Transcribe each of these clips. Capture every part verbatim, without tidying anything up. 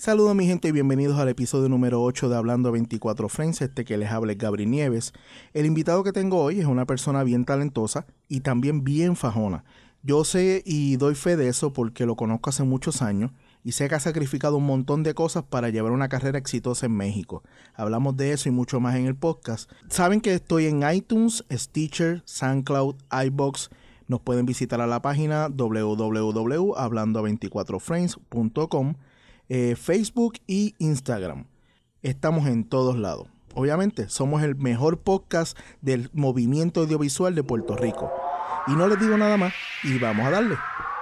Saludos mi gente y bienvenidos al episodio número ocho de Hablando veinticuatro Frames, este que les habla es Gabriel Nieves. El invitado que tengo hoy es una persona bien talentosa y también bien fajona. Yo sé y doy fe de eso porque lo conozco hace muchos años y sé que ha sacrificado un montón de cosas para llevar una carrera exitosa en México. Hablamos de eso y mucho más en el podcast. Saben que estoy en iTunes, Stitcher, SoundCloud, iVoox. Nos pueden visitar a la página doble u doble u doble u punto hablando veinticuatro frames punto com. Eh, Facebook y Instagram. Estamos en todos lados. Obviamente, somos el mejor podcast del movimiento audiovisual de Puerto Rico. Y no les digo nada más, y vamos a darle.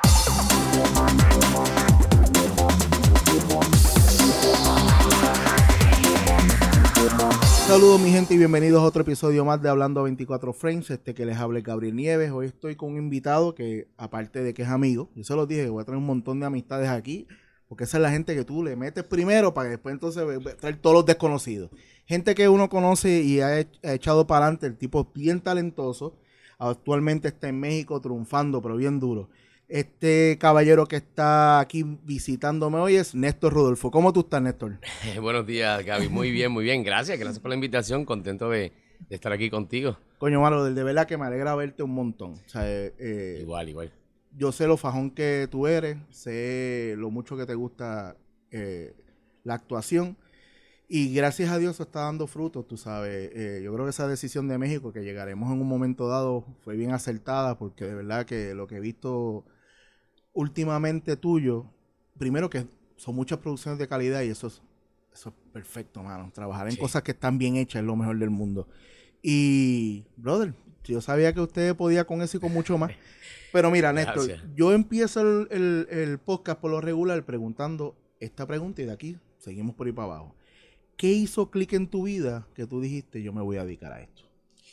Saludos mi gente y bienvenidos a otro episodio más de Hablando veinticuatro Frames, este que les habla es Gabriel Nieves. Hoy estoy con un invitado que, aparte de que es amigo, yo se los dije que voy a traer un montón de amistades aquí, porque esa es la gente que tú le metes primero para que después entonces traer todos los desconocidos. Gente que uno conoce y ha, ha echado para adelante, el tipo es bien talentoso. Actualmente está en México triunfando, pero bien duro. Este caballero que está aquí visitándome hoy es Néstor Rodolfo. ¿Cómo tú estás, Néstor? Eh, buenos días, Gaby. Muy bien, muy bien. Gracias, gracias por la invitación. Contento de, de estar aquí contigo. Coño, malo, de verdad que me alegra verte un montón. O sea, eh, eh, igual, igual. Yo sé lo fajón que tú eres, sé lo mucho que te gusta eh, la actuación y gracias a Dios está dando frutos, tú sabes. Eh, yo creo que esa decisión de México, que llegaremos en un momento dado, fue bien acertada porque de verdad que lo que he visto últimamente tuyo, primero que son muchas producciones de calidad y eso es, eso es perfecto, mano. Trabajar en Sí. cosas que están bien hechas es lo mejor del mundo. Y, brother, yo sabía que usted podía con eso y con mucho más. Pero mira, Néstor, Gracias. yo empiezo el, el, el podcast por lo regular preguntando esta pregunta y de aquí seguimos por ahí para abajo. ¿Qué hizo clic en tu vida que tú dijiste, yo me voy a dedicar a esto?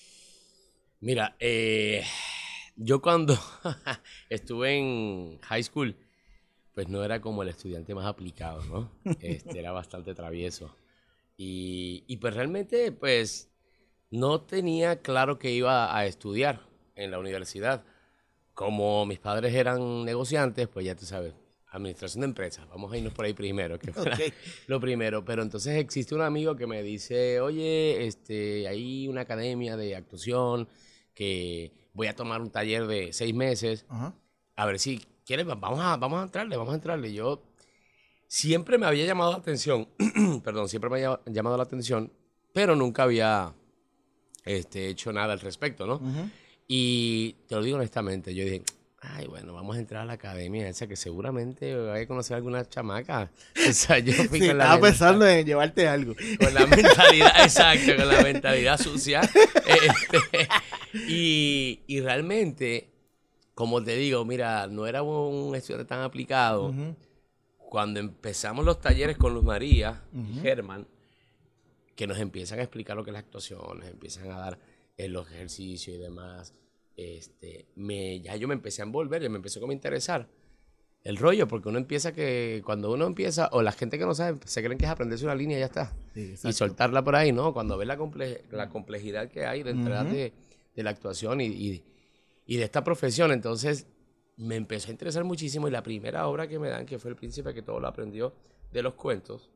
Mira, eh, yo cuando estuve en high school, pues no era como el estudiante más aplicado, ¿no? Este, era bastante travieso. Y, y pues realmente, pues, no tenía claro que iba a estudiar en la universidad. Como mis padres eran negociantes, pues ya tú sabes, administración de empresas, vamos a irnos por ahí primero, que fuera Okay. lo primero. Pero entonces existe un amigo que me dice, oye, este, hay una academia de actuación que voy a tomar un taller de seis meses, Ajá. a ver si quieres, vamos a, vamos a entrarle, vamos a entrarle. Yo siempre me había llamado la atención, perdón, siempre me había llamado la atención, pero nunca había este, hecho nada al respecto, ¿no? Uh-huh. Y te lo digo honestamente, yo dije, ay, bueno, vamos a entrar a la academia esa que seguramente voy a conocer alguna chamaca. O sea, yo fui Sí, con la estaba mental- pensando en llevarte algo. con la mentalidad, exacto, con la mentalidad sucia. Este, y, y realmente, como te digo, mira, no era un estudiante tan aplicado. Uh-huh. Cuando empezamos los talleres con Luz María y Uh-huh. Germán, que nos empiezan a explicar lo que es la actuación, nos empiezan a dar eh, los ejercicios y demás, este, me, ya yo me empecé a envolver, ya me empezó como a interesar el rollo, porque uno empieza que, cuando uno empieza, o la gente que no sabe, se creen que es aprenderse una línea y ya está, Sí, y exacto. soltarla por ahí, ¿no? Cuando ves la, comple la complejidad que hay detrás Ujú. de, de la actuación y, y, y de esta profesión, entonces me empezó a interesar muchísimo, y la primera obra que me dan, que fue El Príncipe que todo lo aprendió de los cuentos,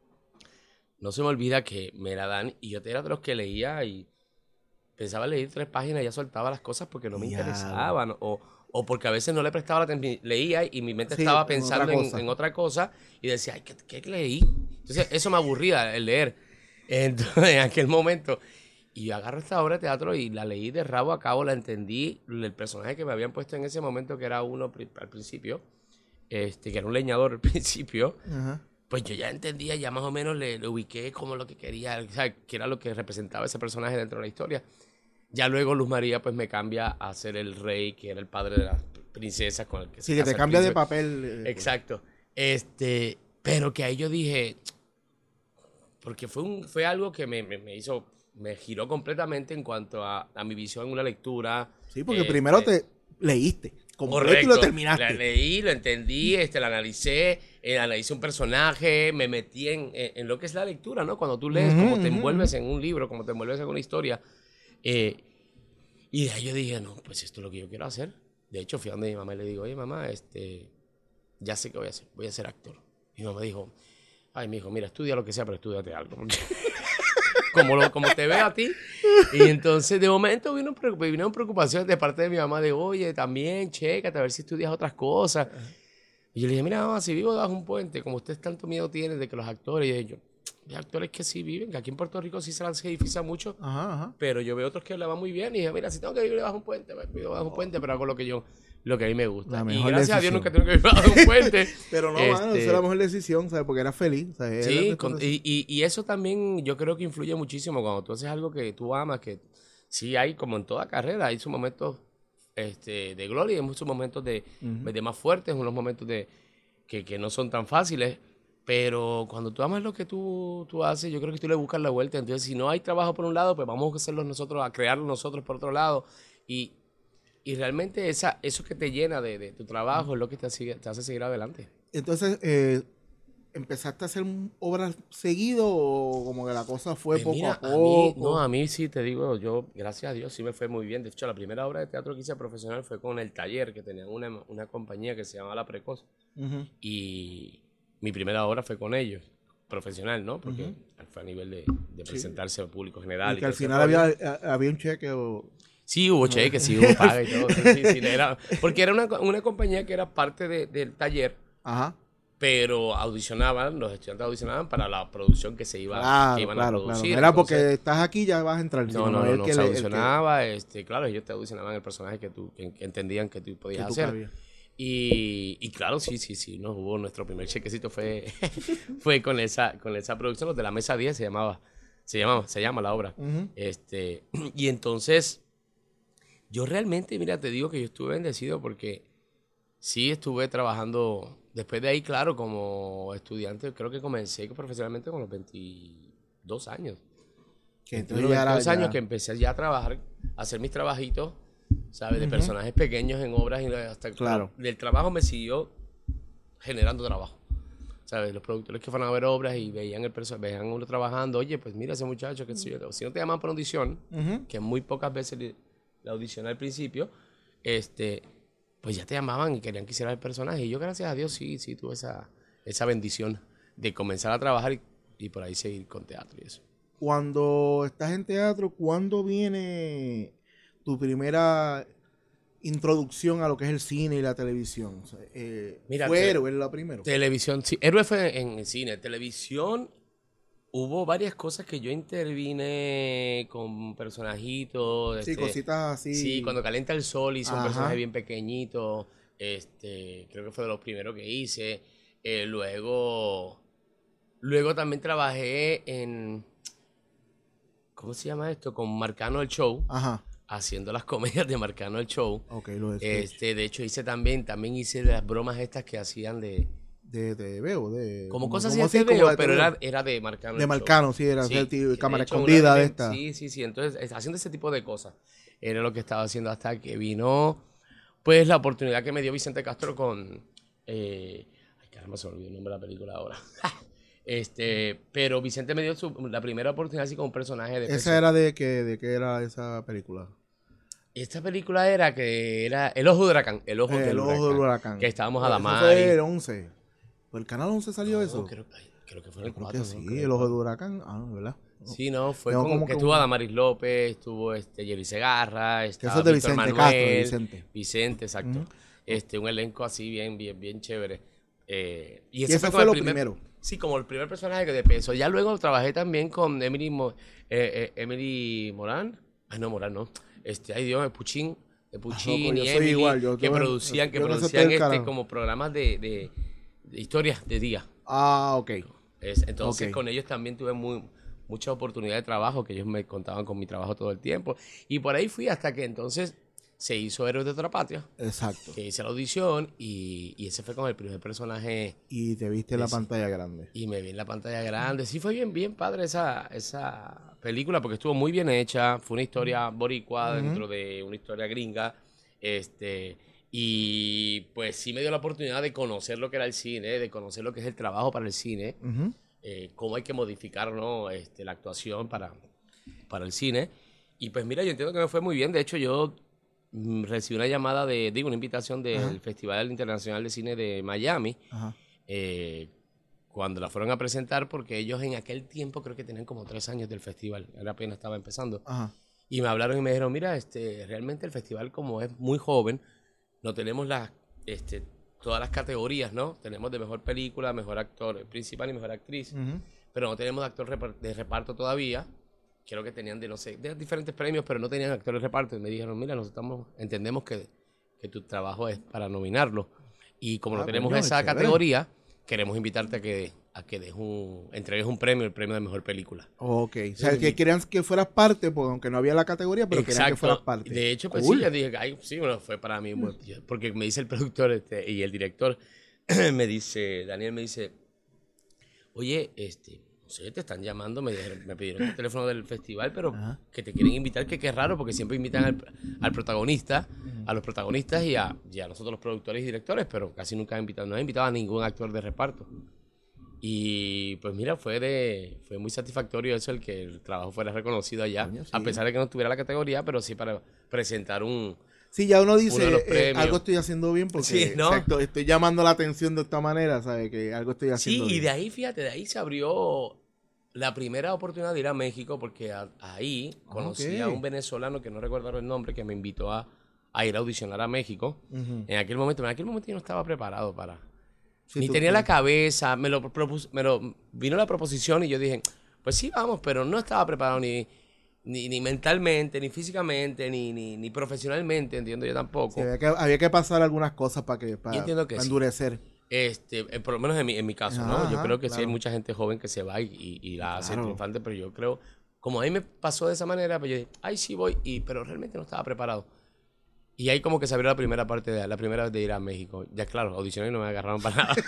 no se me olvida que me la dan y yo era de los que leía y pensaba leer tres páginas y ya soltaba las cosas porque no me Diablo. interesaban o, o porque a veces no le prestaba la atención. Leía y mi mente Sí, estaba en pensando otra en, cosa. en otra cosa y decía, ay, ¿qué, qué leí? Entonces eso me aburría el leer. Entonces en aquel momento. Y yo agarro esta obra de teatro y la leí de rabo a cabo, la entendí. El personaje que me habían puesto en ese momento, que era uno pri- al principio, este, que era un leñador al principio, Ajá. pues yo ya entendía, ya más o menos le, le ubiqué como lo que quería, o sea, que era lo que representaba ese personaje dentro de la historia. Ya luego Luz María pues me cambia a ser el rey, que era el padre de las princesas con el que se Sí, que casa te el cambia de príncipe. papel. eh, Exacto. Este, pero que ahí yo dije, porque fue, un, fue algo que me, me, me hizo, me giró completamente en cuanto a, a mi visión en una lectura. Sí, porque este, primero te leíste completo y Correcto. lo terminaste. La leí, lo entendí, este, la analicé, eh, analicé un personaje, me metí en, en, en lo que es la lectura, ¿no? Cuando tú lees, Uh-huh, cómo te uh-huh, envuelves uh-huh. en un libro, cómo te envuelves en una historia. Eh, y de ahí yo dije, no, pues esto es lo que yo quiero hacer. De hecho, fui a donde mi mamá y le digo, oye, mamá, este, ya sé qué voy a hacer, voy a ser actor. Mi mamá dijo, Ay, mijo, mira, estudia lo que sea, pero estudiate algo. Porque como, lo, como te veo a ti. Y entonces, de momento, vino, vino preocupación de parte de mi mamá de, oye, también, chécate, a ver si estudias otras cosas. Y yo le dije, mira, mamá, si vivo debajo de un puente, como ustedes tanto miedo tienen de que los actores, y yo, hay actores que sí viven, que aquí en Puerto Rico sí se les edificia mucho, Ajá, ajá. pero yo veo otros que le van muy bien. Y dije, mira, si tengo que vivir debajo de un puente, pues vivo debajo de un puente, pero hago lo que yo, lo que a mí me gusta. Y gracias decisión. a Dios nunca tengo que vivir debajo de un puente. Pero no, este, mano, esa es la mejor decisión, ¿sabes? Porque era feliz. ¿Sabes? Sí, era con, y, y, y eso también yo creo que influye muchísimo cuando tú haces algo que tú amas, que sí hay, como en toda carrera, hay sus momentos este, de gloria y hay muchos momentos de, uh-huh. de más fuertes, unos momentos de que, que no son tan fáciles. Pero cuando tú amas lo que tú, tú haces, yo creo que tú le buscas la vuelta. Entonces, si no hay trabajo por un lado, pues vamos a hacerlo nosotros, a crearlo nosotros por otro lado. Y, y realmente esa, eso que te llena de, de tu trabajo es lo que te, sigue, te hace seguir adelante. Entonces, eh, ¿empezaste a hacer obras seguido o como que la cosa fue pues poco mira, a poco? A mí, no, a mí sí te digo, yo, gracias a Dios, sí me fue muy bien. De hecho, la primera obra de teatro que hice profesional fue con El Taller, que tenía una, una compañía que se llama La Precoz. Uh-huh. Y mi primera obra fue con ellos, profesional, ¿no? Porque uh-huh. fue a nivel de, de presentarse sí. al público general. Y que y al final había, había un cheque o... Sí, hubo cheque, sí, hubo paga y todo. Sí, sí, sí, era, porque era una, una compañía que era parte de, del taller, Ajá. pero audicionaban, los estudiantes audicionaban para la producción que se iba, claro, que iban claro, a producir. Claro. Era entonces, porque estás aquí ya vas a entrar. No, no, no, no, no se audicionaba, que... este, claro, ellos te audicionaban el personaje que tú, que, que entendían que tú podías que tú hacer. Y, y claro, sí, sí, sí, no hubo nuestro primer chequecito fue, fue con esa, con esa producción, los de la Mesa diez se llamaba, se llamaba, se llama la obra. Uh-huh. Este, y entonces, yo realmente, mira, te digo que yo estuve bendecido porque sí estuve trabajando, después de ahí, claro, como estudiante, creo que comencé profesionalmente con los veintidós años. Que entonces ya veintidós años ya... que empecé ya a trabajar, a hacer mis trabajitos, ¿sabes? De uh-huh. personajes pequeños en obras y hasta claro. el trabajo me siguió generando trabajo. ¿Sabes? Los productores que fueron a ver obras y veían el perso- veían uno trabajando, oye, pues mira ese muchacho, que uh-huh. si no te llaman para audición, uh-huh. que muy pocas veces le, la audición al principio, este, pues ya te llamaban y querían que hiciera el personaje. Y yo, gracias a Dios, sí, sí tuve esa, esa bendición de comenzar a trabajar y, y por ahí seguir con teatro y eso. Cuando estás en teatro, ¿cuándo viene tu primera introducción a lo que es el cine y la televisión? O sea, eh, Mira, ¿Fue te, Héroe la primera? Televisión, sí. Héroe fue en el cine. Televisión, hubo varias cosas que yo intervine con personajitos. Sí, este, cositas así. Sí, cuando calienta el sol hice Ajá. un personaje bien pequeñito. Este, creo que fue de los primeros que hice. Eh, luego, luego también trabajé en... ¿Cómo se llama esto? Con Marcano el Show. Ajá. Haciendo las comedias de Marcano el Show. Ok, lo de este, de hecho, hice también, también hice las bromas estas que hacían de... De, de veo, de... Como, como cosas así de veo, pero era, era de Marcano De Marcano, Show. sí, era sí, de cámara de escondida una, de esta. Sí, sí, sí, entonces haciendo ese tipo de cosas. Era lo que estaba haciendo hasta que vino, pues, la oportunidad que me dio Vicente Castro con... Eh, ay, caramba, se me olvidó el nombre de la película ahora. Este, pero Vicente me dio su, la primera oportunidad así con un personaje de ¿Esa peso. era de qué, de qué era esa película? Esta película era que era El Ojo de Huracán. El Ojo, el del, ojo huracán, del Huracán. Que estábamos a la mar. Fue el once. ¿Por el canal once salió no, eso? Creo, ay, creo que fue en el creo cuatro. Que sí, ¿no? Creo El Ojo del Huracán. Ah, ¿verdad? No. Sí, no, fue Tengo con, como que que estuvo un... Adamaris López, estuvo este, Jerry Segarra, estaba eso es de Víctor Vicente Manuel, Castro, de Vicente. Vicente, exacto. Uh-huh. Este, un elenco así bien, bien, bien chévere. Eh, y ese, y ese fue, fue el lo primer, primero. Sí, como el primer personaje que de peso. Ya luego trabajé también con Emily, Mo, eh, eh, Emily Morán. Ay, no, Morán, no. Este, ay Dios, de Puchín, de Puchín no, y Emily, igual, yo, que yo, producían, yo, que yo producían no este, como programas de, de, de historias de día. Ah, ok. Es, entonces okay. Con ellos también tuve muy, mucha oportunidad de trabajo, que ellos me contaban con mi trabajo todo el tiempo. Y por ahí fui hasta que entonces se hizo Héroes de otra Patria. Exacto. Que hice la audición y, y ese fue como el primer personaje. Y te viste en la pantalla grande. Y me vi en la pantalla grande. Sí, fue bien, bien padre esa, esa película porque estuvo muy bien hecha. Fue una historia boricua uh-huh. dentro de una historia gringa. Este, y pues sí me dio la oportunidad de conocer lo que era el cine, de conocer lo que es el trabajo para el cine. Uh-huh. Eh, cómo hay que modificar, ¿no? este, la actuación para, para el cine. Y pues mira, yo entiendo que me fue muy bien. De hecho, yo mm, recibí una llamada, de digo, una invitación del Ajá. Festival Internacional de Cine de Miami, eh, cuando la fueron a presentar, porque ellos en aquel tiempo creo que tenían como tres años del festival, era apenas estaba empezando. Ajá. Y me hablaron y me dijeron, mira, este, realmente el festival como es muy joven, no tenemos las, este, todas las categorías, ¿no? Tenemos de mejor película, mejor actor principal y mejor actriz, uh-huh. pero no tenemos de actor de reparto todavía. Creo que tenían de, no sé, de diferentes premios, pero no tenían actores de reparto. Y me dijeron, mira, nosotros estamos, entendemos que, que tu trabajo es para nominarlo. Y como ah, no tenemos bueno, esa categoría, queremos invitarte a que, a que des un, entregues un premio, el premio de mejor película. Ok, o sea, que querían que fueras parte, pues, aunque no había la categoría, pero Exacto. querían que fueras parte. De hecho, pues cool. sí, yo dije, ay, sí, bueno, fue para mí, bueno, porque me dice el productor este, y el director, me dice, Daniel me dice, oye, este, no sé, te están llamando, me, dijeron, me pidieron el teléfono del festival, pero Ajá. que te quieren invitar, que qué raro, porque siempre invitan al, al protagonista, uh-huh. a los protagonistas y a, y a nosotros los productores y directores, pero casi nunca han invitado, no han invitado a ningún actor de reparto. Y pues mira, fue de fue muy satisfactorio eso, el que el trabajo fuera reconocido allá, Coño, sí. a pesar de que no tuviera la categoría, pero sí para presentar un... Sí, ya uno dice, uno eh, algo estoy haciendo bien porque sí, ¿no? exacto, estoy llamando la atención de esta manera, ¿sabes? Que algo estoy haciendo Sí, bien. Y de ahí, fíjate, de ahí se abrió la primera oportunidad de ir a México, porque a, ahí conocí okay. a un venezolano que no recuerdo el nombre, que me invitó a, a ir a audicionar a México. Uh-huh. En aquel momento, en aquel momento yo no estaba preparado para... Sí, Ni tenía tú. la cabeza, me lo, propus, me lo vino la proposición y yo dije, pues sí, vamos, pero no estaba preparado ni, ni, ni mentalmente, ni físicamente, ni, ni, ni profesionalmente, entiendo yo tampoco. Sí, había, que, había que pasar algunas cosas para que para, que para endurecer. Sí. Este, eh, por lo menos en mi, en mi caso, ajá, ¿no? Yo creo que claro. sí hay mucha gente joven que se va y, y, y la hace claro. triunfante, pero yo creo, como a mí me pasó de esa manera, pues yo dije, ay, sí voy, y, pero realmente no estaba preparado. Y ahí como que se abrió la primera parte, de la primera vez de ir a México. Ya claro, audicioné y no me agarraron para nada.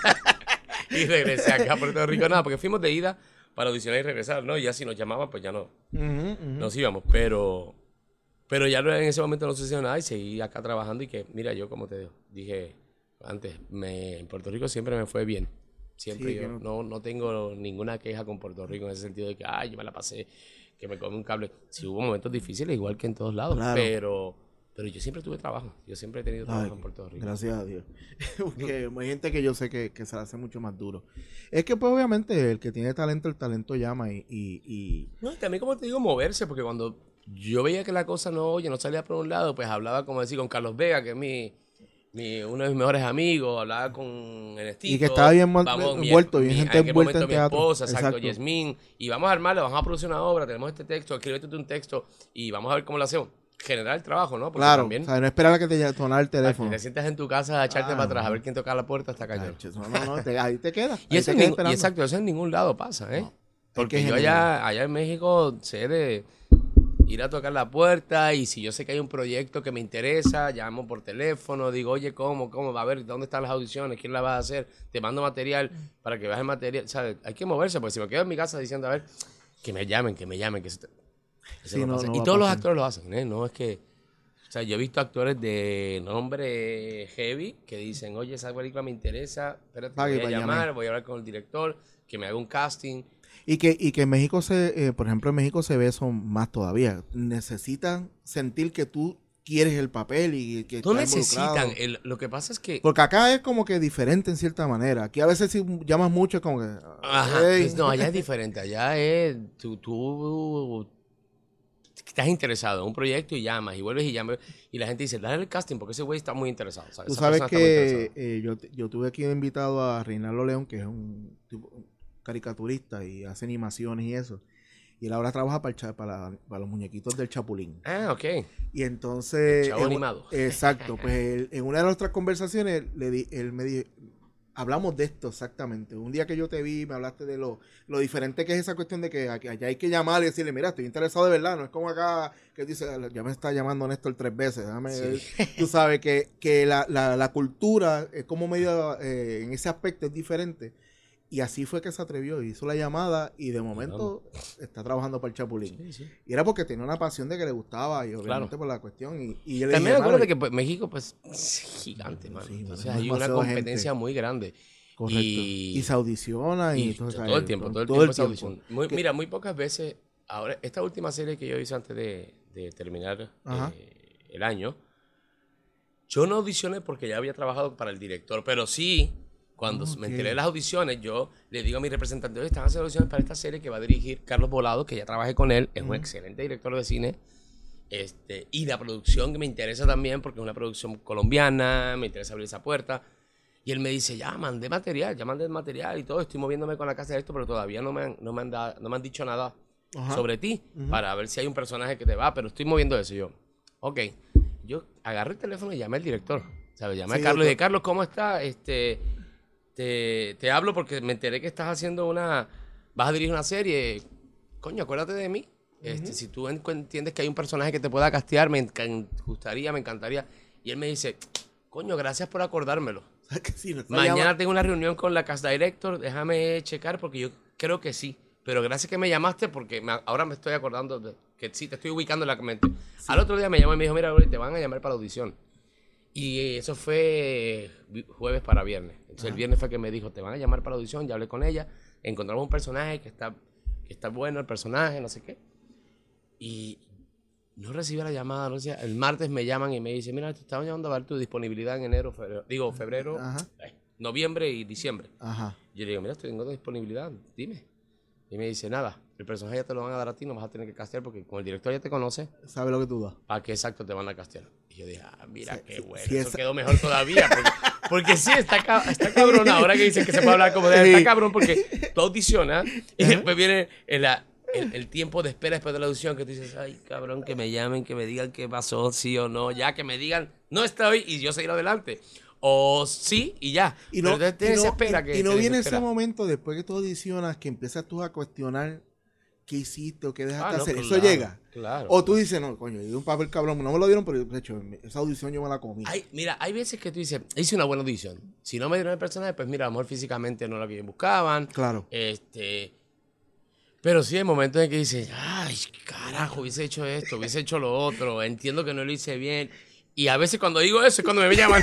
Y regresé acá a Puerto Rico. Nada, porque fuimos de ida para audicionar y regresar, ¿no? Y ya si nos llamaban, pues ya no. Uh-huh, uh-huh. Nos íbamos. Pero, pero ya en ese momento no sucedió nada y seguí acá trabajando. Y que, mira, yo como te dije antes, me, en Puerto Rico siempre me fue bien. Siempre sí, yo no. No, no tengo ninguna queja con Puerto Rico en ese sentido de que, ay, yo me la pasé, que me come un cable. Sí hubo momentos difíciles, igual que en todos lados, claro. pero... Pero yo siempre tuve trabajo. Yo siempre he tenido trabajo Ay, en Puerto Rico. Gracias a Dios. Porque hay gente que yo sé que, que se la hace mucho más duro. Es que, pues, obviamente, el que tiene talento, el talento llama y... y, y... No, y también, como te digo, moverse. Porque cuando yo veía que la cosa no, oye, no salía por un lado, pues hablaba, como decir, con Carlos Vega, que es mi, mi uno de mis mejores amigos. Hablaba con Ernestito. Y que estaba bien envuelto, bien gente envuelta en teatro. Mi esposa, exacto, exacto, Yasmín. Y vamos a armarlo, vamos a producir una obra, tenemos este texto, escríbete un texto y vamos a ver cómo lo hacemos. Generar el trabajo, ¿no? Porque claro, también, o sea, no esperar a que te sonara el teléfono. Que te sientas en tu casa a echarte ah, para atrás, a ver quién toca la puerta hasta cañón. No, no, no, te, ahí te quedas. Y, eso y exacto, eso en ningún lado pasa, ¿eh? No, porque yo allá, allá en México sé de ir a tocar la puerta y si yo sé que hay un proyecto que me interesa, llamo por teléfono, digo, oye, ¿cómo? ¿Cómo? Va a ver, ¿dónde están las audiciones? ¿Quién las va a hacer? Te mando material para que veas el material. ¿Sabes? Hay que moverse, porque si me quedo en mi casa diciendo, a ver, que me llamen, que me llamen, que se... Sí, no, no y todos los actores lo hacen, ¿eh? No es que... O sea, yo he visto actores de nombre heavy que dicen, oye, esa película me interesa, espérate, voy a llamar, llamar, voy a hablar con el director, que me haga un casting. Y que, y que en México, se, eh, por ejemplo, en México se ve eso más todavía. Necesitan sentir que tú quieres el papel y que no necesitan, el, lo que pasa es que... Porque acá es como que diferente en cierta manera. Aquí a veces si llamas mucho es como que... Ajá, hey. Pues no, allá es diferente, allá es... Tú... tú estás interesado en un proyecto y llamas y vuelves y llamas y la gente dice, dale el casting porque ese güey está muy interesado. ¿Sabes? Tú sabes que eh, yo, yo tuve aquí invitado a Reinaldo León, que es un, tipo, un caricaturista y hace animaciones y eso. Y él ahora trabaja para, el, para, para los muñequitos del Chapulín. Ah, ok. Y entonces... El chavo en, animado. Exacto. Pues él, en una de nuestras conversaciones, le di, él me dijo... Hablamos de esto exactamente. Un día que yo te vi, me hablaste de lo, lo diferente que es esa cuestión de que allá hay que llamar y decirle, mira, estoy interesado de verdad. No es como acá que dice, ya me está llamando Néstor tres veces. Déjame, sí. Tú sabes que, que la, la, la cultura es como medio, eh, en ese aspecto es diferente. Y así fue que se atrevió, hizo la llamada y de momento sí, está trabajando para el Chapulín. Sí, sí. Y era porque tenía una pasión de que le gustaba y obviamente claro. por la cuestión. Y, y también me acuerdo de que pues, México pues es gigante, mano. Sí, o sea, hay una competencia gente. muy grande. Correcto. Y, y se audiciona y, y todo, todo el tiempo, todo el todo tiempo, el tiempo. Muy, mira, muy pocas veces, ahora, esta última serie que yo hice antes de, de terminar eh, el año, yo no audicioné porque ya había trabajado para el director, pero sí... Cuando Okay. me enteré de las audiciones, yo le digo a mi representante, oye, están haciendo audiciones para esta serie que va a dirigir Carlos Volado, que ya trabajé con él, es uh-huh. un excelente director de cine. Este, y la producción que me interesa también, porque es una producción colombiana, me interesa abrir esa puerta. Y él me dice, ya mandé material, ya mandé material y todo, estoy moviéndome con la casa de esto, pero todavía no me han, no me han, da, no me han dicho nada uh-huh. sobre ti, uh-huh. para ver si hay un personaje que te va, pero estoy moviendo eso. Y yo, ok, yo agarré el teléfono y llamé al director, ¿sabes? Llamé sí, a Carlos doctor. y dije, Carlos, ¿cómo estás? Este... Te, te hablo porque me enteré que estás haciendo una... Vas a dirigir una serie. Coño, acuérdate de mí. Uh-huh. Este, si tú entiendes que hay un personaje que te pueda castear, me gustaría, me encantaría. Y él me dice, coño, gracias por acordármelo. Sí, no Mañana llama... tengo una reunión con la cast director. Déjame checar porque yo creo que sí. Pero gracias que me llamaste porque me, ahora me estoy acordando de que sí, te estoy ubicando en la mente. Sí. Al otro día me llamó y me dijo, mira, te van a llamar para la audición. Y eso fue jueves para viernes. Entonces Ajá. el viernes fue que me dijo, te van a llamar para la audición, ya hablé con ella, encontramos un personaje que está, que está bueno, el personaje, no sé qué. Y no recibí la llamada, no sé, el martes me llaman y me dicen, mira, te estaban llamando a ver tu disponibilidad en enero, febrero, digo, febrero, eh, noviembre y diciembre. Ajá. Yo le digo, mira, estoy tengo disponibilidad, dime. Y me dice, nada, el personaje ya te lo van a dar a ti, no vas a tener que castear porque como el director ya te conoce. Sabe lo que tú das. ¿Para qué exacto te van a castear? Y yo dije, ah, mira sí, qué bueno, sí, eso esa... quedó mejor todavía. Porque, porque sí, está, está cabrón ahora que dicen que se puede hablar como de... Está cabrón porque tú audicionas y ¿Eh? después viene el, el, el tiempo de espera después de la audición que tú dices, ay, cabrón, que me llamen, que me digan qué pasó, sí o no, ya que me digan, no estoy y yo seguir adelante. O sí y ya. Y no, Pero te, y no, espera y, que y no viene ese momento después que tú audicionas que empiezas tú a cuestionar qué hiciste o qué dejaste ah, no, hacer. Claro, eso llega. Claro. O tú dices, no, coño, di un papel cabrón, no me lo dieron, pero de hecho, esa audición yo me la comí. Hay, mira, hay veces que tú dices, hice una buena audición. Si no me dieron el personaje, pues mira, a lo mejor físicamente no era lo que buscaban. Claro. Este. Pero sí hay momentos en que dices, ay, carajo, hubiese hecho esto, hubiese hecho lo otro, entiendo que no lo hice bien. Y a veces cuando digo eso es cuando me llaman.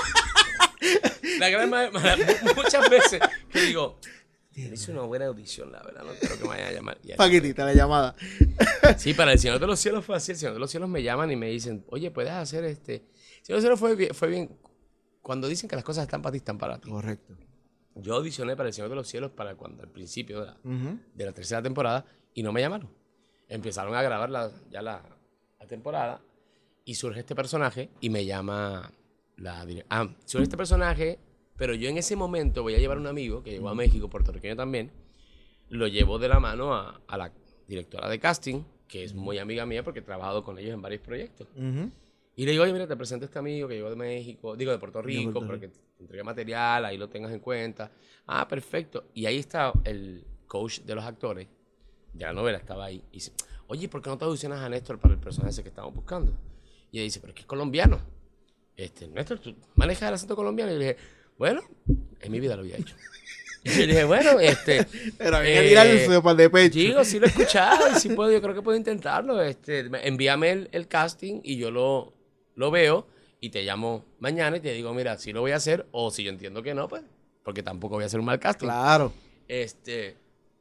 La gran mayoría, muchas veces que digo, hice una buena audición, la verdad, no creo que me vayan a llamar. Paquitita la llamada. Sí, para el Señor de los Cielos fue así. El Señor de los Cielos me llaman y me dicen, oye, ¿puedes hacer este? El Señor de los Cielos fue bien, fue bien. Cuando dicen que las cosas están para ti, están para ti. Correcto. Yo audicioné para el Señor de los Cielos para cuando al principio de la, uh-huh. de la tercera temporada y no me llamaron. Empezaron a grabar la, ya la, la temporada y surge este personaje y me llama la ah, surge este personaje, pero yo en ese momento voy a llevar a un amigo que llegó a México, puertorriqueño también, lo llevo de la mano a, a la directora de casting, que es muy amiga mía porque he trabajado con ellos en varios proyectos. Uh-huh. Y le digo, oye, mira, te presento a este amigo que llegó de México, digo, de Puerto Rico, de Puerto Rico. Porque te entregué material, ahí lo tengas en cuenta. Ah, perfecto. Y ahí está el coach de los actores de la novela, estaba ahí. Y dice, oye, ¿por qué no te audicionas a Néstor para el personaje ese que estamos buscando? Y ella dice, pero es que es colombiano. Este, Néstor, ¿tú manejas el acento colombiano? Y le dije, bueno, en mi vida lo había hecho. Y yo dije, bueno, este... Pero había que tirarle su par de pecho. Digo, sí lo he escuchado y sí puedo, yo creo que puedo intentarlo. Este, envíame el, el casting y yo lo, lo veo y te llamo mañana y te digo, mira, si lo voy a hacer o si yo entiendo que no, pues, porque tampoco voy a hacer un mal casting. Claro. Este...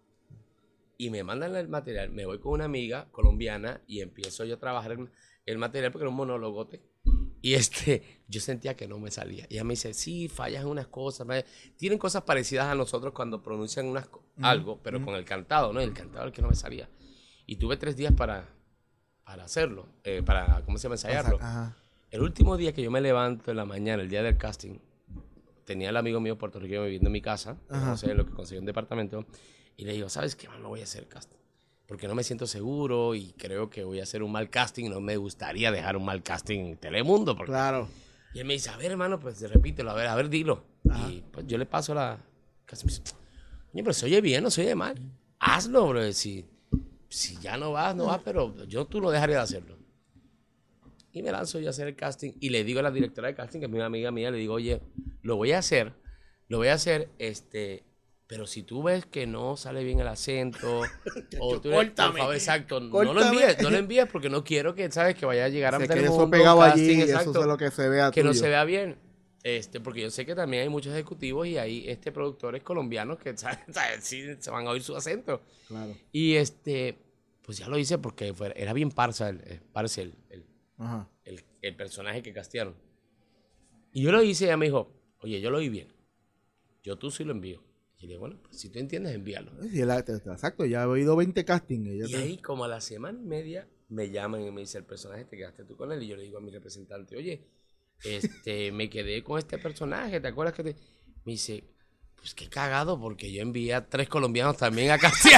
Y me mandan el material, me voy con una amiga colombiana y empiezo yo a trabajar el, el material porque era un monologote. Y este, yo sentía que no me salía. Y ella me dice, sí, fallas en unas cosas. Tienen cosas parecidas a nosotros cuando pronuncian unas, mm, algo, pero mm. con el cantado, ¿no? El cantado es el que no me salía. Y tuve tres días para, para hacerlo, eh, para, ¿cómo se llama? Ensayarlo. Ajá. El último día que yo me levanto en la mañana, el día del casting, tenía el amigo mío puertorriqueño viviendo en mi casa, no sé, lo que conseguí un departamento, y le digo, ¿sabes qué? No voy a hacer casting. Porque no me siento seguro y creo que voy a hacer un mal casting. No me gustaría dejar un mal casting en Telemundo. Porque... Claro. Y él me dice, a ver, hermano, pues repítelo, a ver, a ver, dilo. Ajá. Y pues yo le paso la... Casi me dice, oye, pero se oye bien, no se oye mal. Hazlo, bro. Si, si ya no vas, no vas, pero yo tú no dejaría de hacerlo. Y me lanzo yo a hacer el casting y le digo a la directora de casting, que es mi amiga mía, le digo, oye, lo voy a hacer, lo voy a hacer, este... Pero si tú ves que no sale bien el acento, o tú le, por favor, exacto, no lo envíes, no lo envíes porque no quiero que, sabes, que vaya a llegar a meter el mundo, eso pegado casting, allí, exacto, eso es lo que se vea que tuyo. No se vea bien, este, porque yo sé que también hay muchos ejecutivos y hay este productores colombianos que, ¿sabes? Sí, se van a oír su acento. Claro. Y este, pues ya lo hice porque fue, era bien parsa, el, el, parse el, el, Ajá. el, el personaje que castearon. Y yo lo hice y ella me dijo, oye, yo lo oí bien. yo tú sí lo envío. Y le dije, bueno, pues si tú entiendes, envíalo. Sí, la, exacto, ya he oído veinte castings. Y te... ahí, como a la semana y media, me llaman y me dice, el personaje, te quedaste tú con él. Y yo le digo a mi representante, oye, este, me quedé con este personaje, ¿te acuerdas que te...? Me dice, pues qué cagado, porque yo envié a tres colombianos también a castear.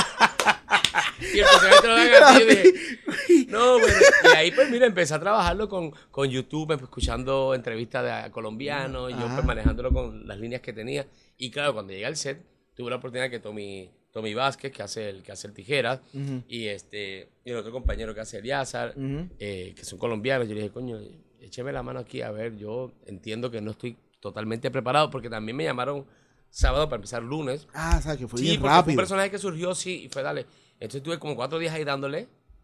Y el personaje te lo dan a ti. Y dije, no, bueno. Y ahí, pues, mira, empecé a trabajarlo con, con YouTube, pues, escuchando entrevistas de a colombianos, y yo, pues, manejándolo con las líneas que tenía. Y claro, cuando llegué al set, tuve la oportunidad que Tommy, Tommy Vázquez, que hace el, que hace el Tijeras, uh-huh. y este y el otro compañero que hace el Yazar, uh-huh. eh, que son colombianos. Yo le dije, coño, écheme la mano aquí, a ver, yo entiendo que no estoy totalmente preparado, porque también me llamaron sábado para empezar lunes. Ah, o sea, que fue sí, bien rápido. rápido. Fue un personaje que surgió, sí, y fue, dale. Entonces estuve como cuatro días ahí dándole.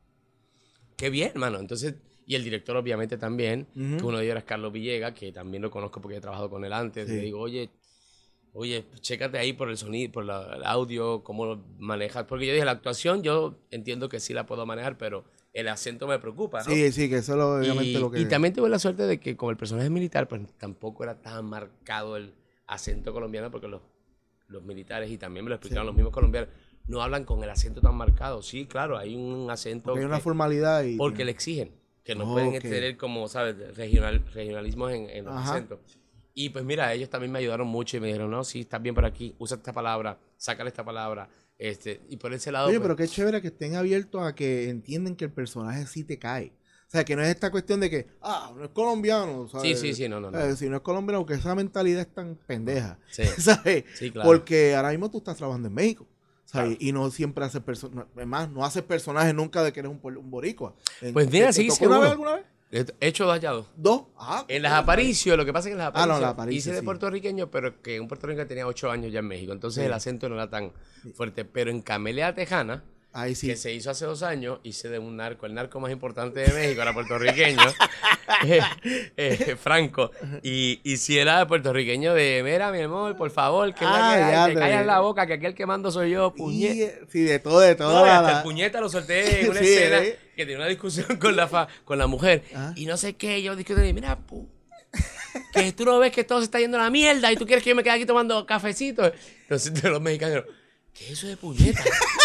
Qué bien, hermano. Entonces, y el director obviamente también, uh-huh. que uno de ellos era Carlos Villegas, que también lo conozco porque he trabajado con él antes. Sí. Y le digo, oye, oye, chécate ahí por el sonido, por la, el audio, cómo lo manejas. Porque yo dije, la actuación yo entiendo que sí la puedo manejar, pero el acento me preocupa, ¿no? Sí, sí, que eso es obviamente y, lo que... Y también tuve la suerte de que como el personaje militar, pues tampoco era tan marcado el acento colombiano, porque los, los militares, y también me lo explicaron sí. los mismos colombianos, no hablan con el acento tan marcado. Sí, claro, hay un acento... Porque hay que, una formalidad y... Porque le exigen, que no oh, pueden okay. tener como, ¿sabes? Regional, regionalismos en, en los Ajá. acentos. Y pues mira, ellos también me ayudaron mucho y me dijeron, no, sí, estás bien por aquí, usa esta palabra, sácale esta palabra. Este, y por ese lado... Oye, pues, pero qué chévere que estén abiertos a que entienden que el personaje sí te cae. O sea, que no es esta cuestión de que, ah, no es colombiano, ¿sabes? Sí, sí, sí, no, no. no. Eh, si no es colombiano, porque esa mentalidad es tan pendeja, sí. ¿sabes? Sí, claro. Porque ahora mismo tú estás trabajando en México, ¿sabes? Claro. Y no siempre haces personajes, además, no haces personajes nunca de que eres un, un boricua. Pues mira, sí, sí. ¿Una vez alguna vez? He hecho dos ya dos. ¿Dos? Ah, en las Aparicio, lo que pasa es que en las Aparicio, ah, no, la Aparicio hice de sí. puertorriqueño, pero que un puertorriqueño tenía ocho años ya en México, entonces sí. el acento no era tan fuerte. Pero en Camellia Tejana, Ahí sí. que se hizo hace dos años, hice de un narco, el narco más importante de México, era puertorriqueño, eh, eh, Franco. Y, y si era puertorriqueño de, mira, mi amor, por favor, que, ah, la que, ya, hay, que callas la boca, que aquí el que mando soy yo, puñeta. Sí, de todo, de todo. No, hasta el puñeta lo solté en una sí, escena ¿eh? que tenía una discusión con la, fa, con la mujer. ¿Ah? Y no sé qué, yo discuto y mira, pu, que tú no ves que todo se está yendo a la mierda y tú quieres que yo me quede aquí tomando cafecito. Entonces, de los mexicanos, ¿qué es eso de puñeta?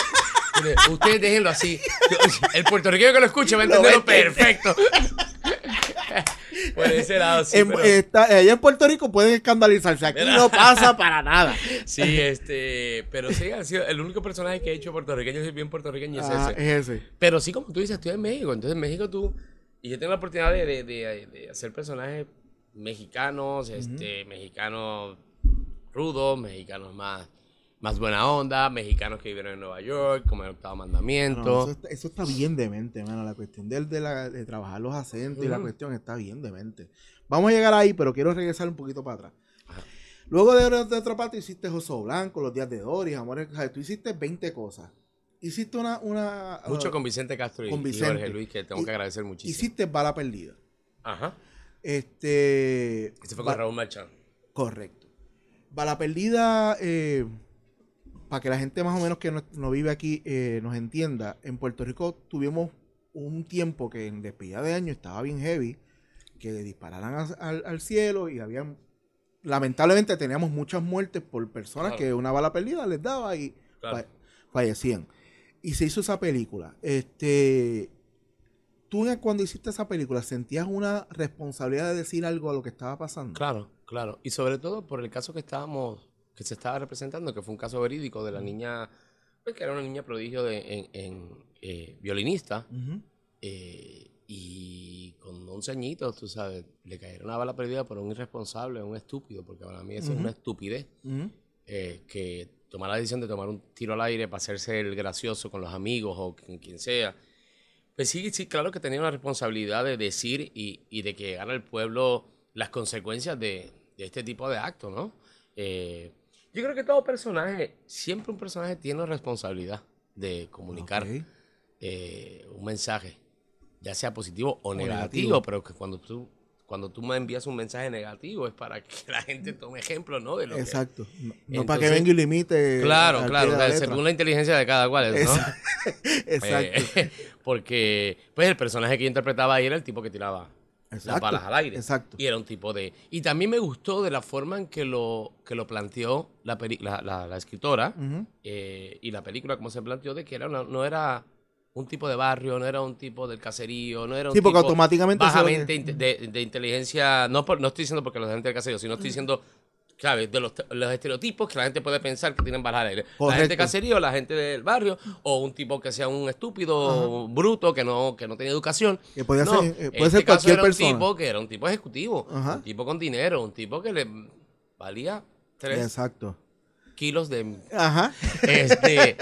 Ustedes déjenlo así. El puertorriqueño que lo escuche va a entenderlo perfecto. Por ese lado, sí. En, pero... está, allá en Puerto Rico pueden escandalizarse. Aquí no pasa para nada. Sí, este. Pero sí, ha sido el único personaje que he hecho puertorriqueño, es bien puertorriqueño, es ah, ese. Es ese. Pero sí, como tú dices, estoy en México. Entonces, en México tú. Y yo tengo la oportunidad de, de, de, de hacer personajes mexicanos, uh-huh. este, mexicanos rudos, mexicanos más. Más buena onda, mexicanos que vivieron en Nueva York, como el octavo mandamiento. No, eso, está, eso está bien demente, mano. La cuestión de, de, la, de trabajar los acentos uh-huh. y la cuestión está bien demente. Vamos a llegar ahí, pero quiero regresar un poquito para atrás. Ajá. Luego de, de otra parte hiciste Oso Blanco, Los Días de Doris, Amores. O sea, tú hiciste veinte cosas. Hiciste una... una Mucho uh, con Vicente Castro y, con Vicente. y Jorge Luis, que tengo y, que agradecer muchísimo. Hiciste Bala Perdida. Ajá. Este... Este fue con Raúl Marchán. Correcto. Bala Perdida... Eh, para que la gente más o menos que no, no vive aquí eh, nos entienda, en Puerto Rico tuvimos un tiempo que en despedida de año estaba bien heavy, que dispararan a, a, al cielo y habían, lamentablemente teníamos muchas muertes por personas claro. que una bala perdida les daba y claro. fa fallecían. Y se hizo esa película. Este, ¿tú cuando hiciste esa película sentías una responsabilidad de decir algo a lo que estaba pasando? Claro, claro. Y sobre todo por el caso que estábamos... que se estaba representando, que fue un caso verídico de la niña, pues, que era una niña prodigio de, en, en eh, violinista, uh-huh. eh, y con once añitos, tú sabes, le cayeron una bala perdida por un irresponsable, un estúpido, porque para mí eso uh-huh. es una estupidez, uh-huh. eh, que tomar la decisión de tomar un tiro al aire para hacerse el gracioso con los amigos o con quien sea. Pues sí, sí, claro que tenía una responsabilidad de decir y, y de que llegara al pueblo las consecuencias de, de este tipo de actos, ¿no? Eh, Yo creo que todo personaje, siempre un personaje tiene responsabilidad de comunicar okay. eh, un mensaje, ya sea positivo o, o negativo, negativo, pero que cuando tú, cuando tú me envías un mensaje negativo es para que la gente tome ejemplo, ¿no? De lo Exacto. Que... No, no para que venga y limite. Claro, claro, la según la inteligencia de cada cual, ¿no? Exacto. Eh, porque pues el personaje que yo interpretaba ahí era el tipo que tiraba Exacto, las balas al aire. Exacto. Y era un tipo de... Y también me gustó de la forma en que lo, que lo planteó la, peri- la, la, la escritora Uh-huh. eh, y la película, como se planteó, de que era una- no era un tipo de barrio, no era un tipo del caserío, no era un Sí, porque tipo automáticamente bajamente se- inte- de, de inteligencia... No, por- no estoy diciendo porque los de gente del caserío, sino estoy diciendo... ¿Sabes? De los, los estereotipos que la gente puede pensar que tienen balas al aire. La Correcto. gente de caserío, la gente del barrio, o un tipo que sea un estúpido, Ajá. bruto, que no, que no tenía educación. Que podía No, ser, eh, puede en ser este caso cualquier era persona. un tipo que era un tipo ejecutivo, Ajá. un tipo con dinero, un tipo que le valía tres Exacto. kilos de... Ajá. Este,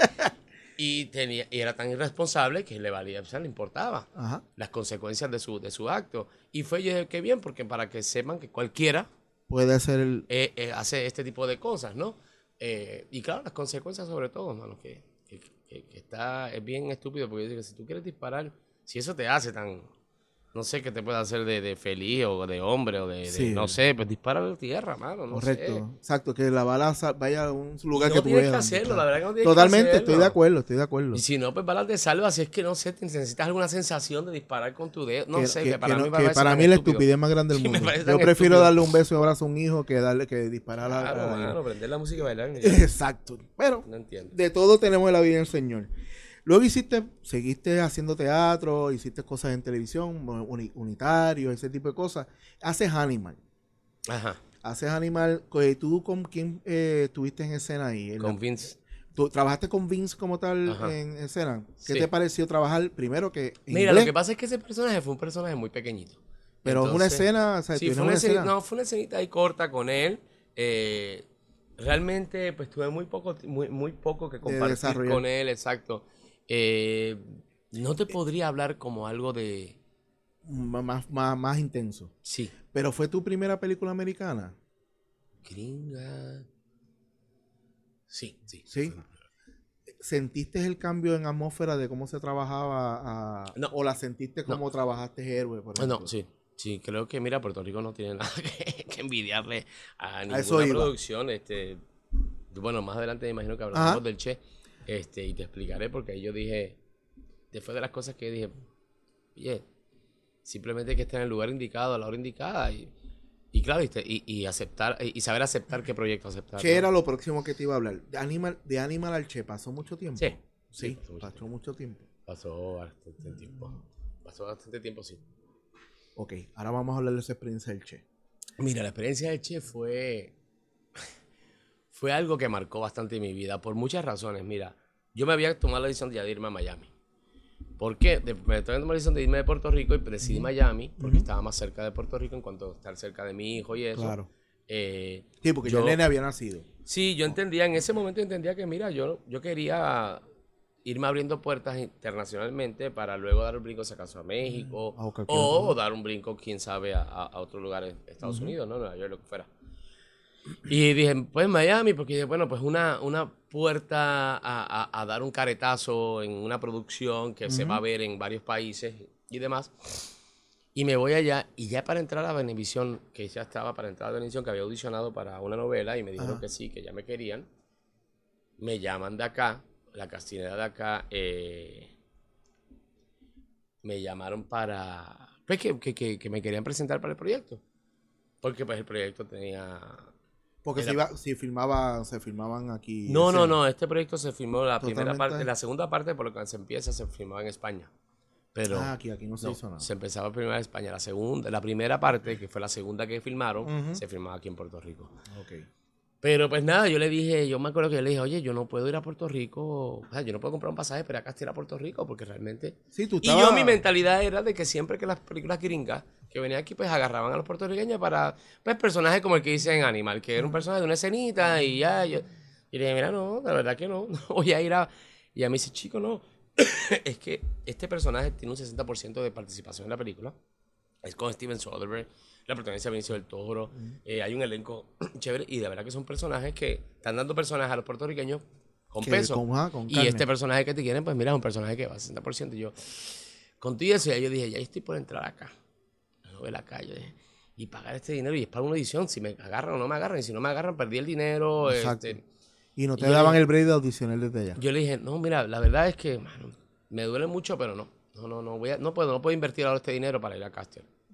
y, tenía, y era tan irresponsable que le valía, o sea, le importaba Ajá. las consecuencias de su, de su acto. Y fue, yo dije, qué bien, porque para que sepan que cualquiera Puede ser el... eh, eh, hace este tipo de cosas, ¿no? Eh, y claro, las consecuencias sobre todo, mano, que, que, que- que está, es bien estúpido, porque yo digo, si tú quieres disparar, si eso te hace tan, no sé qué te puede hacer de, de feliz o de hombre o de, de- Sí. no sé, pues dispara a la tierra, mano, no Correcto. sé. Exacto, que la bala sa- vaya a un lugar No que tú tienes veas. que donde hacerlo, está. la verdad que no tienes Totalmente, que hacerlo. estoy de acuerdo, estoy de acuerdo. Y si no, pues balas de salva, si es que no sé, te necesitas alguna sensación de disparar con tu dedo, no que, sé, que- que para que mí no- me que parece para tan mí la estúpido. estupidez más grande del Sí, me mundo. parece Yo tan prefiero estúpido. darle un beso y un abrazo a un hijo que darle que disparar a- Claro, a, mano, prender la música y bailar. y ya. Exacto. Pero No entiendo. de todo tenemos en la vida del Señor. Luego hiciste, seguiste haciendo teatro, hiciste cosas en televisión, uni- unitario, ese tipo de cosas. Haces Animal. Ajá, Haces Animal. eh, ¿Tú con quién eh, estuviste en escena ahí? En la- con Vince. ¿Tú trabajaste con Vince como tal Ajá. en escena? ¿Qué Sí. te pareció trabajar primero que en Mira, inglés? lo que pasa es que ese personaje fue un personaje muy pequeñito. Pero es una Entonces, escena, o sea, sí, ¿tienes fue una, una escena, escena? no, fue una escenita ahí corta con él. Eh, realmente, pues tuve muy poco, muy, muy poco que compartir desarrollar. con él, exacto. Eh, no te podría hablar como algo de... M- Más, más, más intenso. Sí, Pero fue tu primera película americana. gringa. Sí, sí. Sí. ¿Sentiste el cambio en atmósfera de cómo se trabajaba? a- No. ¿O la sentiste como trabajaste Héroe, por Ah, ejemplo? no, sí. Sí, creo que, mira, Puerto Rico no tiene nada que, que envidiarle a ninguna eso iba. producción. Este, bueno, más adelante me imagino que Ajá. hablaremos del Che. Este, y te explicaré porque ahí yo dije, después de las cosas que dije, oye, simplemente hay que estar en el lugar indicado, a la hora indicada. Y, y claro, y, te- y- y aceptar, y saber aceptar qué proyecto aceptar. ¿Qué ¿no? era lo próximo que te iba a hablar? De Animal, de Animal al Che, ¿pasó mucho tiempo? Sí. Sí, Sí, pasó mucho pasó mucho tiempo. Pasó bastante tiempo. Pasó bastante tiempo, sí. Ok, ahora vamos a hablar de esa experiencia del Che. Mira, la experiencia de Che fue, fue algo que marcó bastante mi vida por muchas razones. Mira, yo me había tomado la decisión ya de irme a Miami. ¿Por qué? De- me tomé la decisión de irme de Puerto Rico y decidí Miami porque Ujú. estaba más cerca de Puerto Rico en cuanto a estar cerca de mi hijo y eso. Claro. Eh, Sí, porque ya yo- el nene había nacido. Sí, yo entendía, en ese momento entendía que, mira, yo, yo quería irme abriendo puertas internacionalmente para luego dar un brinco, si acaso, a México, A cualquier o otro lugar. dar un brinco, quién sabe, a, a, a otro lugar en Estados Ujú. Unidos, ¿no? Nueva York, lo que fuera. Y dije, pues Miami, porque dije, bueno, pues una, una puerta a, a- a dar un caretazo en una producción que se va a Ujú. ver en varios países y demás. Y me voy allá, y ya para entrar a Venevisión, que ya estaba para entrar a Venevisión, que había audicionado para una novela, y me dijeron Ajá. que sí, que ya me querían. Me llaman de acá, la castinera de acá, eh, me llamaron para... Pues que, que, que, que me querían presentar para el proyecto. Porque pues el proyecto tenía... Porque Era- se, iba, si filmaba, se filmaban aquí. No, no, escenas. no, este proyecto se filmó la primera Totalmente. parte, la segunda parte por lo que se empieza se filmaba en España. Pero Ah, aquí, aquí no se no, hizo nada. se empezaba primero en España, la segunda, la primera parte, que fue la segunda que filmaron, Ujú. se filmaba aquí en Puerto Rico. Ok. Pero pues nada, yo le dije, yo me acuerdo que yo le dije, oye, yo no puedo ir a Puerto Rico, o sea, yo no puedo comprar un pasaje para acá ir a Puerto Rico, porque realmente... Sí, tú Y estabas... yo mi mentalidad era de que siempre que las películas gringas que venían aquí, pues agarraban a los puertorriqueños para, pues, personajes como el que dice en Animal, que era un personaje de una escenita y ya, yo, y le dije, mira, no, la verdad que no, no voy a ir a... Y a mí dice, chico, no, es que este personaje tiene un sesenta por ciento de participación en la película, es con Steven Soderbergh, la protagonista de Benicio del Toro, eh, hay un elenco chévere y de verdad que son personajes que están dando personajes a los puertorriqueños con que peso. con- ajá, con Y carne. este personaje que te quieren, pues mira, es un personaje que va a sesenta por ciento. Y yo, contigo eso, ya yo dije, ya estoy por entrar acá. La novela acá, yo dije, y pagar este dinero, y es para una edición, si me agarran o no me agarran, y si no me agarran, perdí el dinero. Exacto. este. Y no te y yo daban dije- el break de audicionar desde allá. Yo le dije, no, mira, la verdad es que, mano, me duele mucho, pero no. No, no, no, voy a, no puedo, no puedo invertir ahora este dinero para ir a Castel.